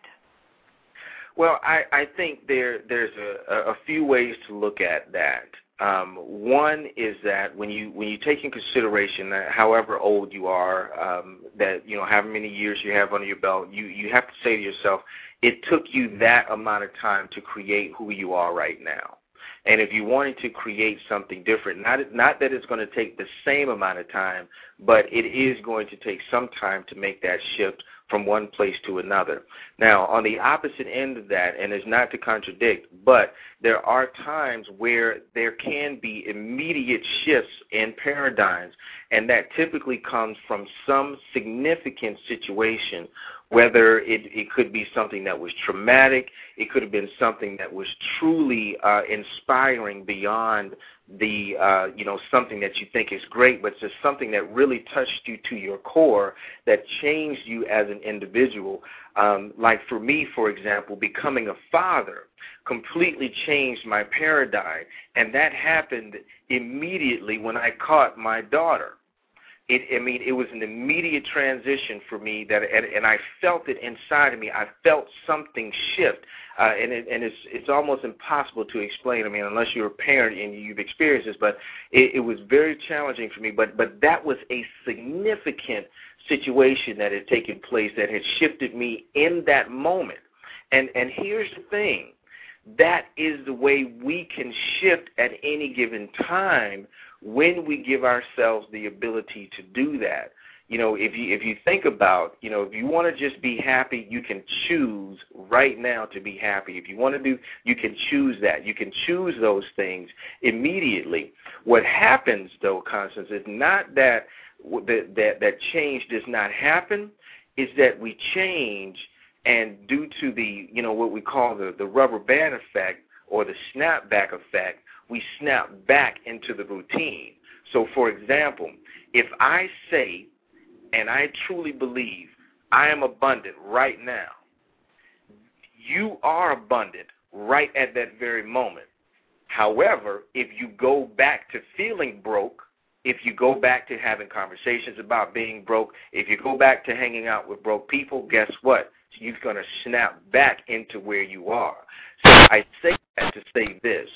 Well, I, I think there there's a, a few ways to look at that. Um, one is that when you when you take in consideration that however old you are, um, that you know however many years you have under your belt, you, you have to say to yourself, it took you that amount of time to create who you are right now. And if you wanted to create something different, not not that it's going to take the same amount of time, but it is going to take some time to make that shift from one place to another. Now, on the opposite end of that, and it's not to contradict, but there are times where there can be immediate shifts in paradigms, and that typically comes from some significant situation, whether it, it could be something that was traumatic, it could have been something that was truly uh, inspiring beyond the, uh, you know, something that you think is great, but it's just something that really touched you to your core, that changed you as an individual. Um, like for me, for example, becoming a father completely changed my paradigm, and that happened immediately when I caught my daughter. It, I mean, it was an immediate transition for me, that, and, and I felt it inside of me. I felt something shift, uh, and, it, and it's it's almost impossible to explain. I mean, unless you're a parent and you've experienced this, but it, it was very challenging for me. But but that was a significant situation that had taken place that had shifted me in that moment. And and here's the thing. That is the way we can shift at any given time when we give ourselves the ability to do that. You know, if you if you think about, you know, if you want to just be happy, you can choose right now to be happy. If you want to do, you can choose that. You can choose those things immediately. What happens, though, Constance, is not that that, that, that change does not happen is that we change, and due to the, you know, what we call the, the rubber band effect or the snapback effect, we snap back into the routine. So, for example, if I say, and I truly believe, I am abundant right now, you are abundant right at that very moment. However, if you go back to feeling broke, if you go back to having conversations about being broke, if you go back to hanging out with broke people, guess what? You're going to snap back into where you are. So I say that to say this.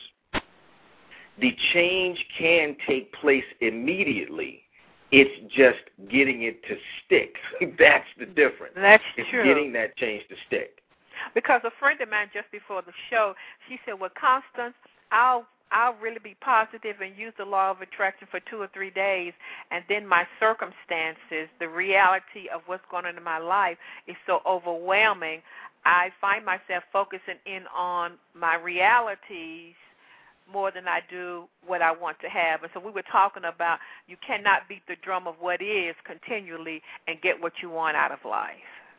The change can take place immediately. It's just getting it to stick. That's the difference. That's it's true. Getting that change to stick. Because a friend of mine just before the show, she said, well, Constance, I'll I'll really be positive and use the law of attraction for two or three days, and then my circumstances, the reality of what's going on in my life is so overwhelming, I find myself focusing in on my realities more than I do what I want to have. And so we were talking about you cannot beat the drum of what is continually and get what you want out of life.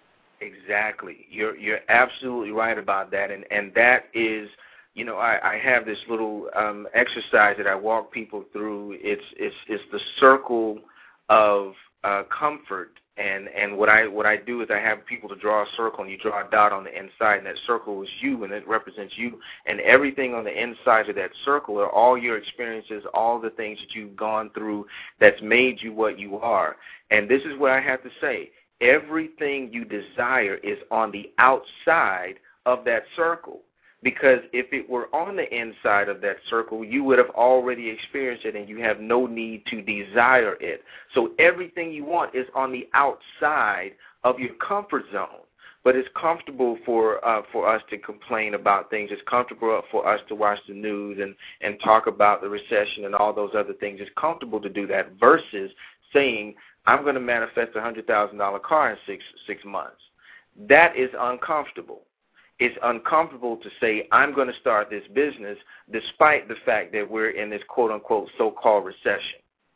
Exactly. You're you're absolutely right about that, and and that is, you know, I, I have this little um, exercise that I walk people through. It's it's it's the circle of uh, comfort, and and what I what I do is I have people to draw a circle, and you draw a dot on the inside, and that circle is you, and it represents you, and everything on the inside of that circle are all your experiences, all the things that you've gone through that's made you what you are. And this is what I have to say. Everything you desire is on the outside of that circle. Because if it were on the inside of that circle, you would have already experienced it and you have no need to desire it. So everything you want is on the outside of your comfort zone. But it's comfortable for uh, for us to complain about things. It's comfortable for us to watch the news and, and talk about the recession and all those other things. It's comfortable to do that versus saying, I'm going to manifest a one hundred thousand dollars car in six six months. That is uncomfortable. It's uncomfortable to say, I'm going to start this business despite the fact that we're in this quote-unquote so-called recession.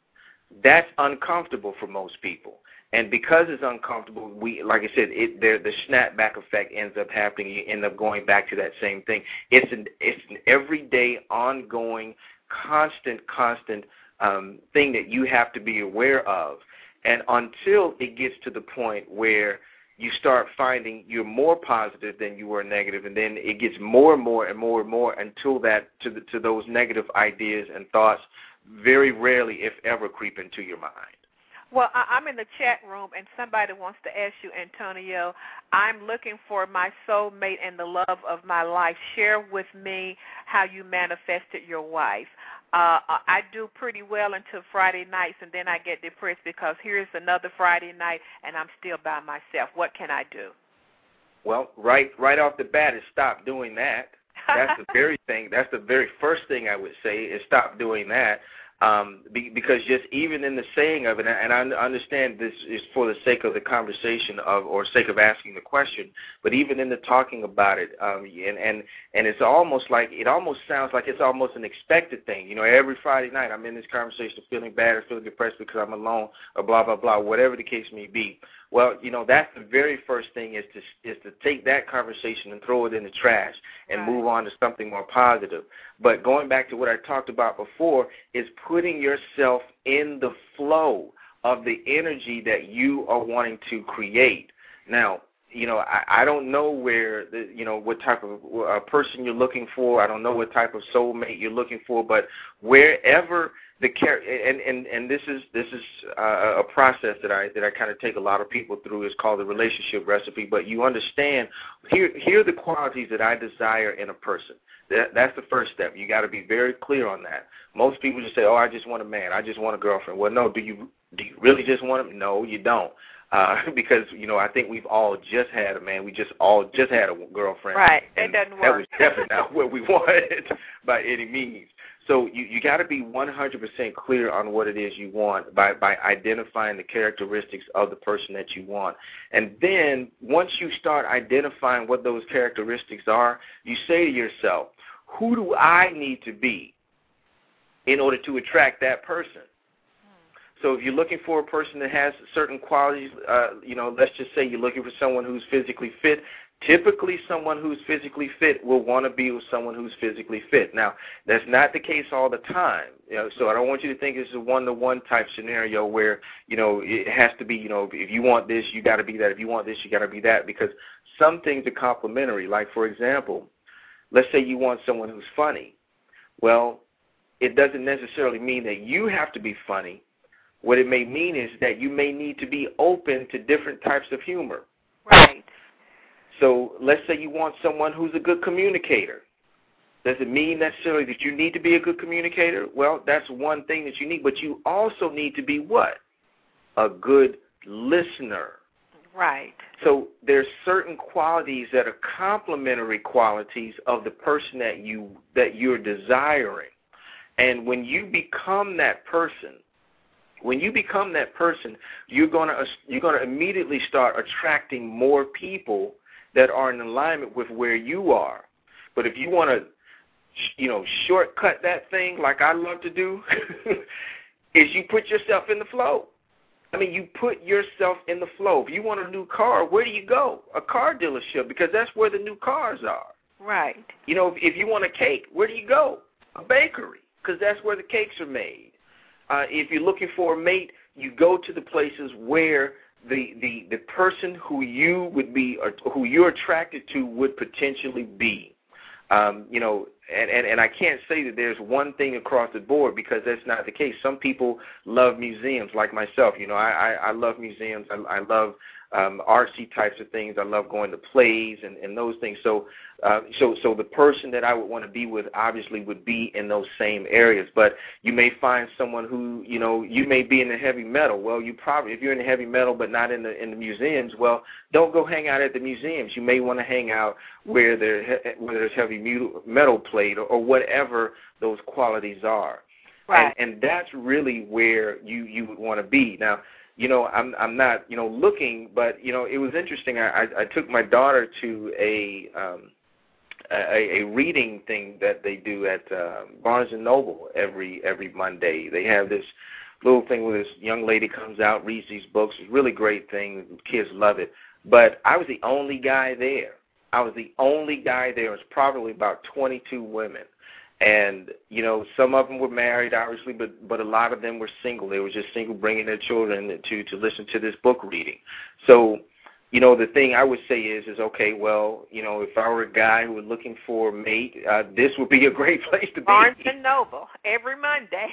That's uncomfortable for most people. And because it's uncomfortable, we, like I said, it, there, the snapback effect ends up happening. You end up going back to that same thing. It's an, it's an everyday, ongoing, constant, constant um, thing that you have to be aware of. And until it gets to the point where you start finding you're more positive than you were negative, and then it gets more and more and more and more until that to the, to those negative ideas and thoughts very rarely, if ever, creep into your mind. Well, I'm in the chat room, and somebody wants to ask you, Antonio, I'm looking for my soulmate and the love of my life. Share with me how you manifested your wife. Uh, I do pretty well until Friday nights, and then I get depressed because here's another Friday night, and I'm still by myself. What can I do? Well, right right off the bat is stop doing that. That's the very thing. That's the very first thing I would say is stop doing that. Um, be, because just even in the saying of it, and I understand this is for the sake of the conversation of, or sake of asking the question, but even in the talking about it, um, and, and, and it's almost like, it almost sounds like it's almost an expected thing. You know, every Friday night I'm in this conversation feeling bad or feeling depressed because I'm alone or blah, blah, blah, whatever the case may be. Well, you know, that's the very first thing is to is to take that conversation and throw it in the trash and right. move on to something more positive. But going back to what I talked about before is putting yourself in the flow of the energy that you are wanting to create. Now, you know, I, I don't know where, the, you know, what type of uh, person you're looking for. I don't know what type of soulmate you're looking for, but wherever the char- and, and and this is this is uh, a process that I that I kind of take a lot of people through. It's called the relationship recipe. But you understand, here here are the qualities that I desire in a person. That, that's the first step. You got to be very clear on that. Most people just say, "Oh, I just want a man. I just want a girlfriend." Well, no. Do you do you really just want him? No, you don't. Uh, because, you know, I think we've all just had a man. We just all just had a girlfriend. Right. And it doesn't that work. was definitely not what we wanted by any means. So you, you got to be one hundred percent clear on what it is you want by, by identifying the characteristics of the person that you want. And then once you start identifying what those characteristics are, you say to yourself, who do I need to be in order to attract that person? So if you're looking for a person that has certain qualities, uh, you know, let's just say you're looking for someone who's physically fit, typically someone who's physically fit will want to be with someone who's physically fit. Now, that's not the case all the time. You know, so I don't want you to think it's a one-to-one type scenario where, you know, it has to be, you know, if you want this, you got to be that. If you want this, you got to be that, because some things are complementary. Like, for example, let's say you want someone who's funny. Well, it doesn't necessarily mean that you have to be funny. What it may mean is that you may need to be open to different types of humor. Right. So let's say you want someone who's a good communicator. Does it mean necessarily that you need to be a good communicator? Well, that's one thing that you need, but you also need to be what? A good listener. Right. So there's certain qualities that are complementary qualities of the person that you that you're desiring. And when you become that person, when you become that person, you're going to you're going to immediately start attracting more people that are in alignment with where you are. But if you want to, you know, shortcut that thing like I love to do, is you put yourself in the flow. I mean, you put yourself in the flow. If you want a new car, where do you go? A car dealership, because that's where the new cars are. Right. You know, if, if you want a cake, where do you go? A bakery, because that's where the cakes are made. Uh, if you're looking for a mate, you go to the places where the, the, the person who you would be, or who you're attracted to, would potentially be. Um, you know, and, and, and I can't say that there's one thing across the board, because that's not the case. Some people love museums, like myself. You know, I, I, I love museums. I, I love um, artsy types of things. I love going to plays and, and those things. So, uh, so, so the person that I would want to be with obviously would be in those same areas. But you may find someone who, you know, you may be in the heavy metal. Well, you probably, if you're in the heavy metal but not in the in the museums, well, don't go hang out at the museums. You may want to hang out where there where there's heavy metal played, or, or whatever those qualities are. Right. And, and that's really where you, you would want to be. Now, you know, I'm I'm not, you know, looking, but, you know, it was interesting. I, I, I took my daughter to a, um, a a reading thing that they do at uh, Barnes and Noble every every Monday. They have this little thing where this young lady comes out, reads these books. It's a really great thing. Kids love it. But I was the only guy there. I was the only guy there. It was probably about twenty-two women. And, you know, some of them were married, obviously, but, but a lot of them were single. They were just single, bringing their children to, to listen to this book reading. So, you know, the thing I would say is, is okay, well, you know, if I were a guy who was looking for a mate, uh, this would be a great place to be. Barnes and Noble, every Monday.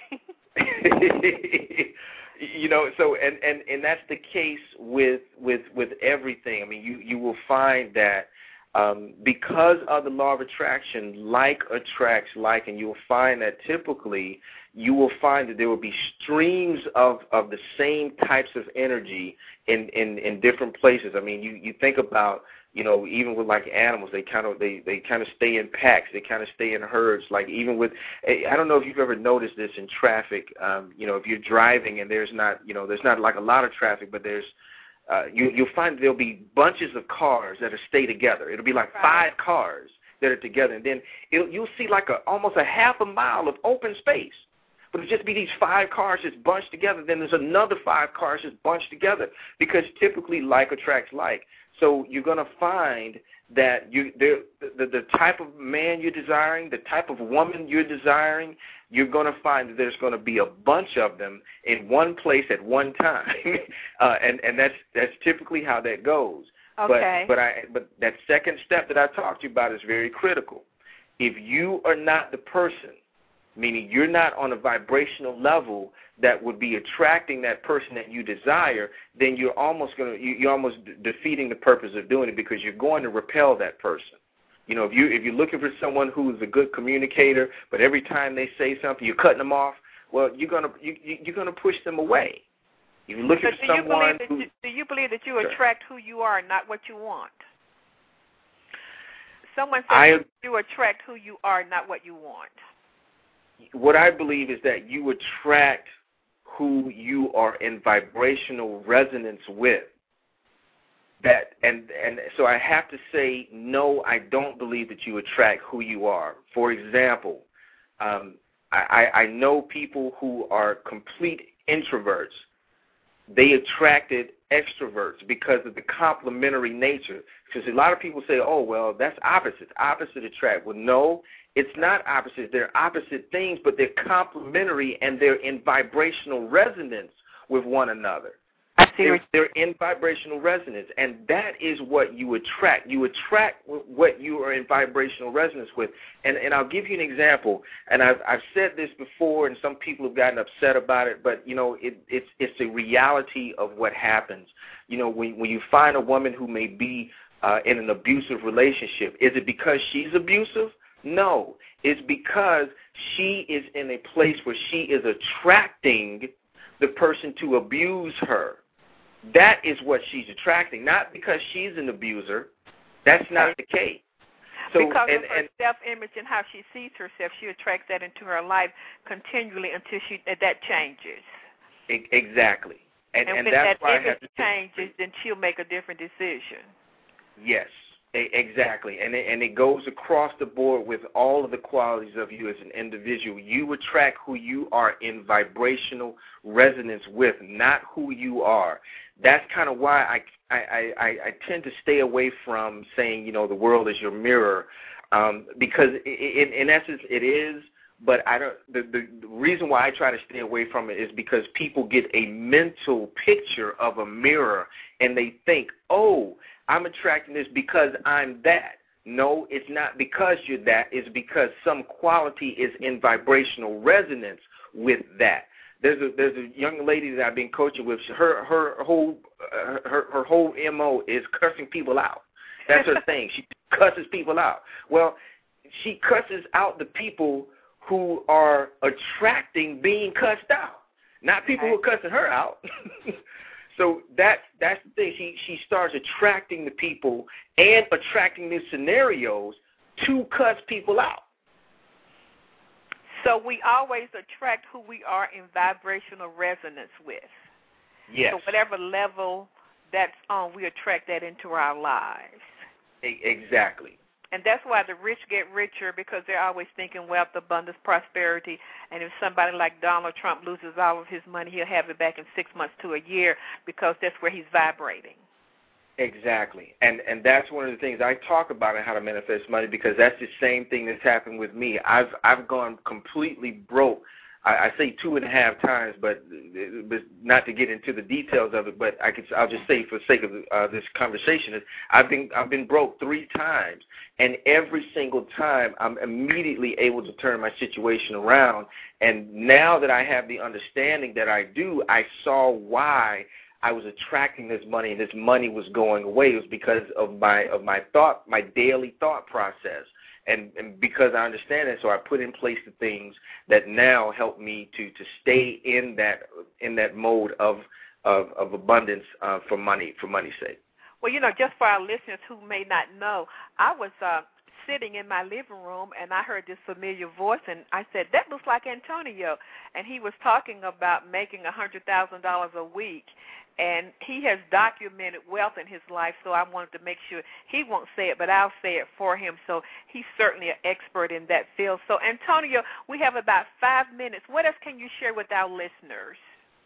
You know, so, and, and, and that's the case with, with, with everything. I mean, you, you will find that Um, because of the law of attraction, like attracts like, and you'll find that typically you will find that there will be streams of, of the same types of energy in, in, in different places. I mean, you, you think about, you know, even with like animals, they kind of they, they kind of stay in packs, they kind of stay in herds. Like even with, I don't know if you've ever noticed this in traffic. Um, you know, if you're driving and there's not, you know, there's not like a lot of traffic, but there's Uh, you, you'll find there'll be bunches of cars that will stay together. It'll be like right. five cars that are together, and then it'll, you'll see like a almost a half a mile of open space. But it'll just be these five cars just bunched together. Then there's another five cars just bunched together, because typically like attracts like. So you're going to find that you the, the the type of man you're desiring, the type of woman you're desiring, you're going to find that there's going to be a bunch of them in one place at one time, uh, and and that's that's typically how that goes. Okay. But but I but that second step that I talked to you about is very critical. If you are not the person, meaning you're not on a vibrational level that would be attracting that person that you desire, then you're almost going to you're almost defeating the purpose of doing it, because you're going to repel that person. You know, if you if you're looking for someone who's a good communicator, but every time they say something you're cutting them off, well, you're gonna you, you're gonna push them away. If you're looking so for do someone, you believe that who, you, do you believe that you sure. attract who you are, not what you want? Someone said I, you attract who you are, not what you want. What I believe is that you attract who you are in vibrational resonance with. That and and so I have to say, no, I don't believe that you attract who you are. For example, um, I, I know people who are complete introverts. They attracted extroverts because of the complementary nature. Because a lot of people say, oh, well, that's opposites. Opposite attract. Well, no, it's not opposites. They're opposite things, but they're complementary, and they're in vibrational resonance with one another. I see. They're, they're in vibrational resonance, and that is what you attract. You attract what you are in vibrational resonance with. And, and I'll give you an example, and I've, I've said this before, and some people have gotten upset about it, but, you know, it, it's, it's the reality of what happens. You know, when, when you find a woman who may be uh, in an abusive relationship, is it because she's abusive? No. It's because she is in a place where she is attracting the person to abuse her. That is what she's attracting, not because she's an abuser. That's not the case. So, because and, of her and, self-image and how she sees herself, she attracts that into her life continually until she that changes. Exactly. And, and, and when that's that why image I have to changes, then she'll make a different decision. Yes, exactly. And it, and it goes across the board with all of the qualities of you as an individual. You attract who you are in vibrational resonance with, not who you are. That's kind of why I, I, I, I tend to stay away from saying, you know, the world is your mirror, um, because in, in essence it is, but I don't. The, the, the reason why I try to stay away from it is because people get a mental picture of a mirror and they think, oh, I'm attracting this because I'm that. No, it's not because you're that. It's because some quality is in vibrational resonance with that. There's a there's a young lady that I've been coaching with. Her her whole uh, her her whole M O is cursing people out. That's her thing. She cusses people out. Well, she cusses out the people who are attracting being cussed out, not people who are cussing her out. So that's that's the thing. She she starts attracting the people and attracting these scenarios to cuss people out. So we always attract who we are in vibrational resonance with. Yes. So whatever level that's on, we attract that into our lives. Exactly. And that's why the rich get richer, because they're always thinking wealth, abundance, prosperity. And if somebody like Donald Trump loses all of his money, he'll have it back in six months to a year, because that's where he's vibrating. Exactly. And and that's one of the things I talk about in How to Manifest Money, because that's the same thing that's happened with me. I've I've gone completely broke. I, I say two and a half times, but, but not to get into the details of it. But I could I'll just say for the sake of uh, this conversation, is I've been I've been broke three times, and every single time I'm immediately able to turn my situation around. And now that I have the understanding that I do, I saw why I was attracting this money, and this money was going away. It was because of my of my thought, my daily thought process, and, and because I understand it, so I put in place the things that now help me to, to stay in that in that mode of of, of abundance uh, for money for money's sake. Well, you know, just for our listeners who may not know, I was uh, sitting in my living room, and I heard this familiar voice, and I said, that looks like Antonio. And he was talking about making one hundred thousand dollars a week. And he has documented wealth in his life, so I wanted to make sure he won't say it, but I'll say it for him. So he's certainly an expert in that field. So, Antonio, we have about five minutes. What else can you share with our listeners?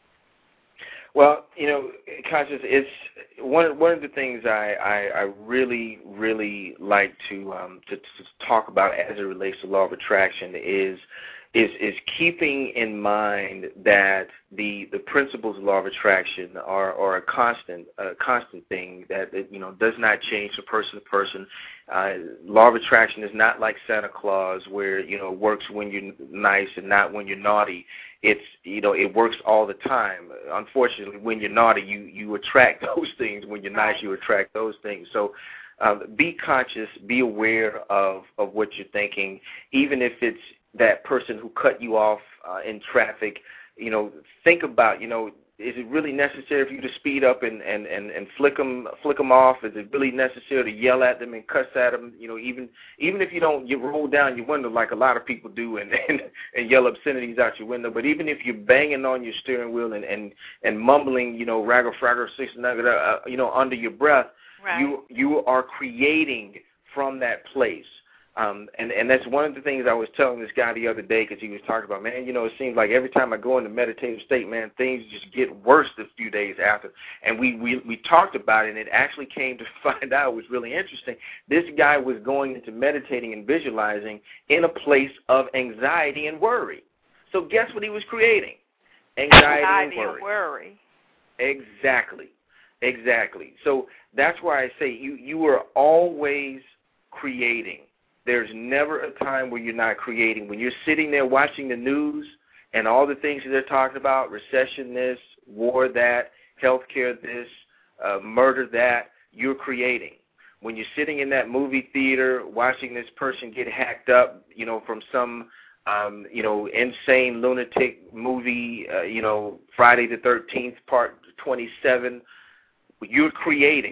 Well, you know, Conscious, it's one one of the things I, I, I really, really like to, um, to to talk about as it relates to law of attraction is is is keeping in mind that the the principles of law of attraction are, are a constant a constant thing that, that you know does not change from person to person. Uh, law of attraction is not like Santa Claus, where you know it works when you're nice and not when you're naughty. It's you know it works all the time. Unfortunately, when you're naughty, you you attract those things. When you're nice, you attract those things. So. Um, be conscious, be aware of, of what you're thinking, even if it's that person who cut you off uh, in traffic. You know, think about, you know, is it really necessary for you to speed up and, and, and, and flick them flick them off? Is it really necessary to yell at them and cuss at them? You know, even even if you don't, you roll down your window like a lot of people do and and, and yell obscenities out your window. But even if you're banging on your steering wheel and, and, and mumbling, you know, ragga fragga six nugget, uh, you know, under your breath, right. you you are creating from that place. Um, and, and that's one of the things I was telling this guy the other day, because he was talking about, man, you know, it seems like every time I go into meditative state, man, things just get worse a few days after. And we, we, we talked about it, and it actually came to find out, it was really interesting, this guy was going into meditating and visualizing in a place of anxiety and worry. So guess what he was creating? Anxiety, anxiety and worry. And worry. Exactly. Exactly. So that's why I say you, you are always creating. There's never a time where you're not creating. When you're sitting there watching the news and all the things that they're talking about, recession this, war that, healthcare this, uh, murder that, you're creating. When you're sitting in that movie theater watching this person get hacked up, you know, from some, um, you know, insane lunatic movie, uh, you know, Friday the thirteenth, part twenty-seven, you're creating.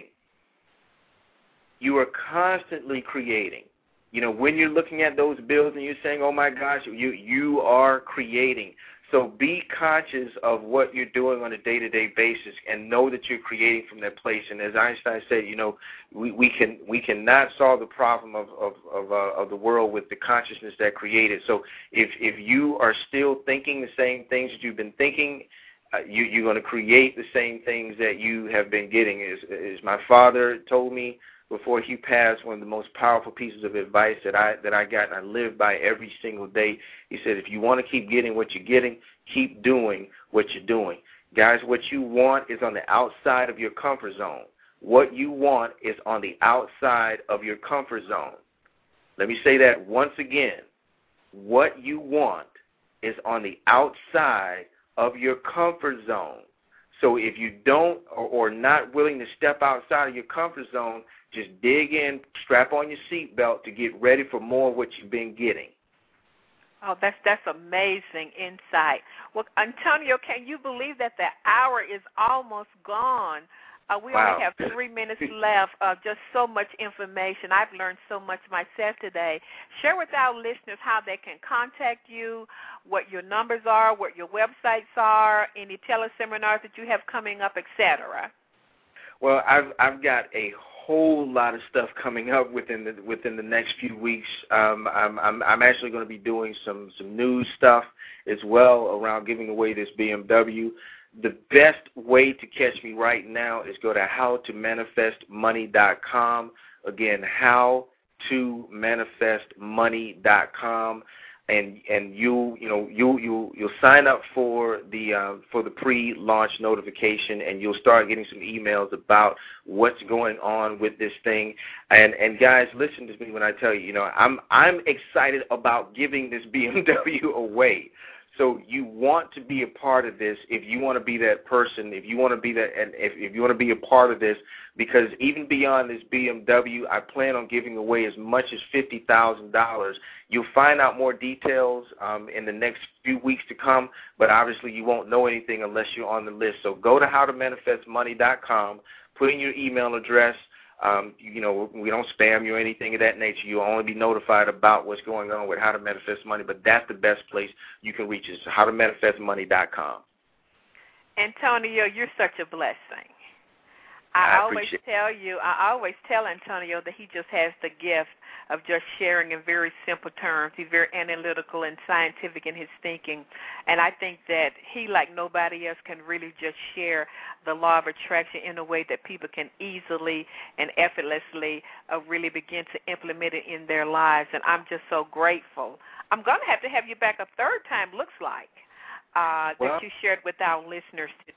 You are constantly creating. You know, when you're looking at those bills and you're saying, oh, my gosh, you you are creating. So be conscious of what you're doing on a day-to-day basis and know that you're creating from that place. And as Einstein said, you know, we, we can we cannot solve the problem of of of, uh, of the world with the consciousness that created. So if if you are still thinking the same things that you've been thinking, uh, you, you're going to create the same things that you have been getting. As, as my father told me before he passed, one of the most powerful pieces of advice that I that I got and I live by every single day. He said, if you want to keep getting what you're getting, keep doing what you're doing. Guys, what you want is on the outside of your comfort zone. What you want is on the outside of your comfort zone. Let me say that once again. What you want is on the outside of your comfort zone. So if you don't or, or not willing to step outside of your comfort zone, just dig in, strap on your seatbelt to get ready for more of what you've been getting. Oh, that's that's amazing insight. Well, Antonio, can you believe that the hour is almost gone? Uh, we wow. only have three minutes left. Uh, just so much information. I've learned so much myself today. Share with our listeners how they can contact you, what your numbers are, what your websites are, any teleseminars that you have coming up, et cetera. Well, I've I've got a whole lot of stuff coming up within the within the next few weeks. Um, I'm I'm I'm actually going to be doing some some news stuff as well around giving away this B M W. The best way to catch me right now is go to how to manifest money dot com. Again, how to manifest money dot com. And and you you know you you you'll sign up for the uh, for the pre-launch notification, and you'll start getting some emails about what's going on with this thing. And and guys, listen to me when I tell you, you know, I'm I'm excited about giving this B M W away. So you want to be a part of this if you want to be that person, if you want to be that, and if, if you want to be a part of this, because even beyond this B M W, I plan on giving away as much as fifty thousand dollars. You'll find out more details um, in the next few weeks to come, but obviously you won't know anything unless you're on the list. So go to how to manifest money dot com, put in your email address. Um, you know, we don't spam you or anything of that nature. You'll only be notified about what's going on with How to Manifest Money, but that's the best place you can reach us, how to manifest money dot com. Antonio, you're such a blessing. I, I always tell you, I always tell Antonio that he just has the gift of just sharing in very simple terms. He's very analytical and scientific in his thinking. And I think that he, like nobody else, can really just share the law of attraction in a way that people can easily and effortlessly uh, really begin to implement it in their lives. And I'm just so grateful. I'm going to have to have you back a third time, looks like, uh, well, that you shared with our listeners today.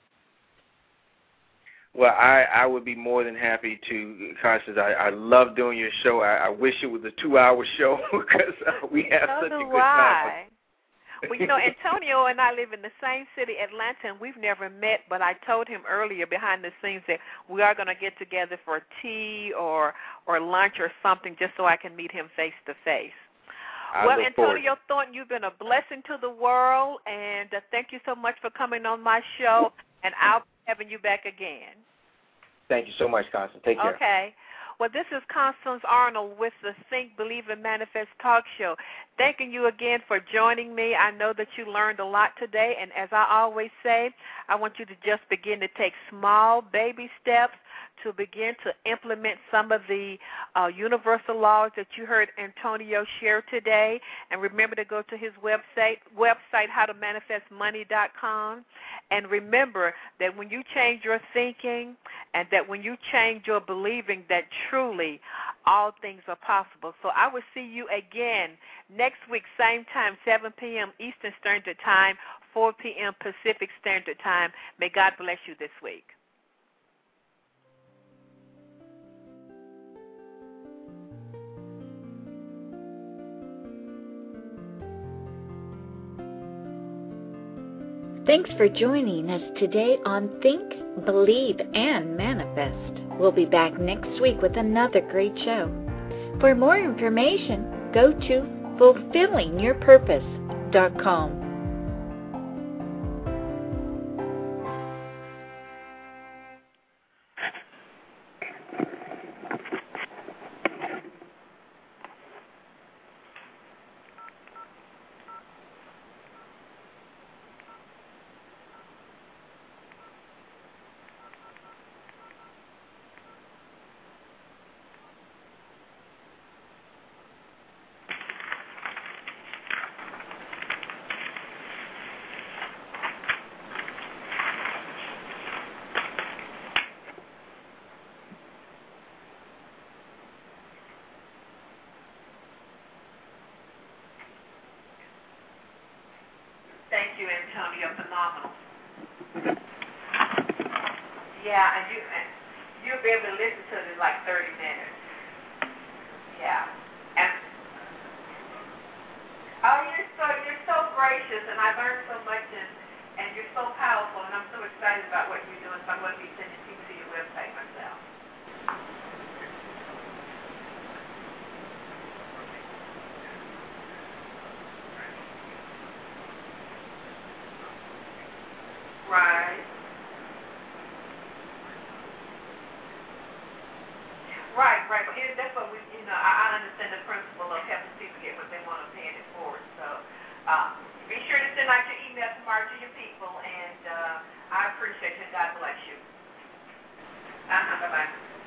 Well, I, I would be more than happy to, Constance. I, I love doing your show. I, I wish it was a two-hour show because uh, we have so such a do good I. time. Well, you know, Antonio and I live in the same city, Atlanta, and we've never met, but I told him earlier behind the scenes that we are going to get together for tea or, or lunch or something just so I can meet him face-to-face. Well, Antonio Thornton, you've been a blessing to the world, and uh, thank you so much for coming on my show, and I'll be having you back again. Thank you so much, Constance. Take care. Okay. Well, this is Constance Arnold with the Think, Believe, and Manifest Talk Show. Thanking you again for joining me. I know that you learned a lot today, and as I always say, I want you to just begin to take small baby steps to begin to implement some of the uh, universal laws that you heard Antonio share today. And remember to go to his website, website how to manifest money dot com. And remember that when you change your thinking and that when you change your believing, that truly all things are possible. So I will see you again next week, same time, seven p.m. Eastern Standard Time, four p.m. Pacific Standard Time. May God bless you this week. Thanks for joining us today on Think, Believe, and Manifest. We'll be back next week with another great show. For more information, go to fulfilling your purpose dot com. Thank you, Antonio. Phenomenal. Yeah, and you, you'll be able to listen to it in like thirty minutes. Yeah. And oh, you're so you're so gracious, and I learned so much, and, and you're so powerful, and I'm so excited about what you're doing. So I'm going to be sending people to your website myself. Right. Right, right. But it, that's what we, you know, I, I understand the principle of helping people get what they want and paying it forward. So uh, be sure to send out your email tomorrow to your people, and uh, I appreciate you. God bless you. Uh-huh, bye-bye.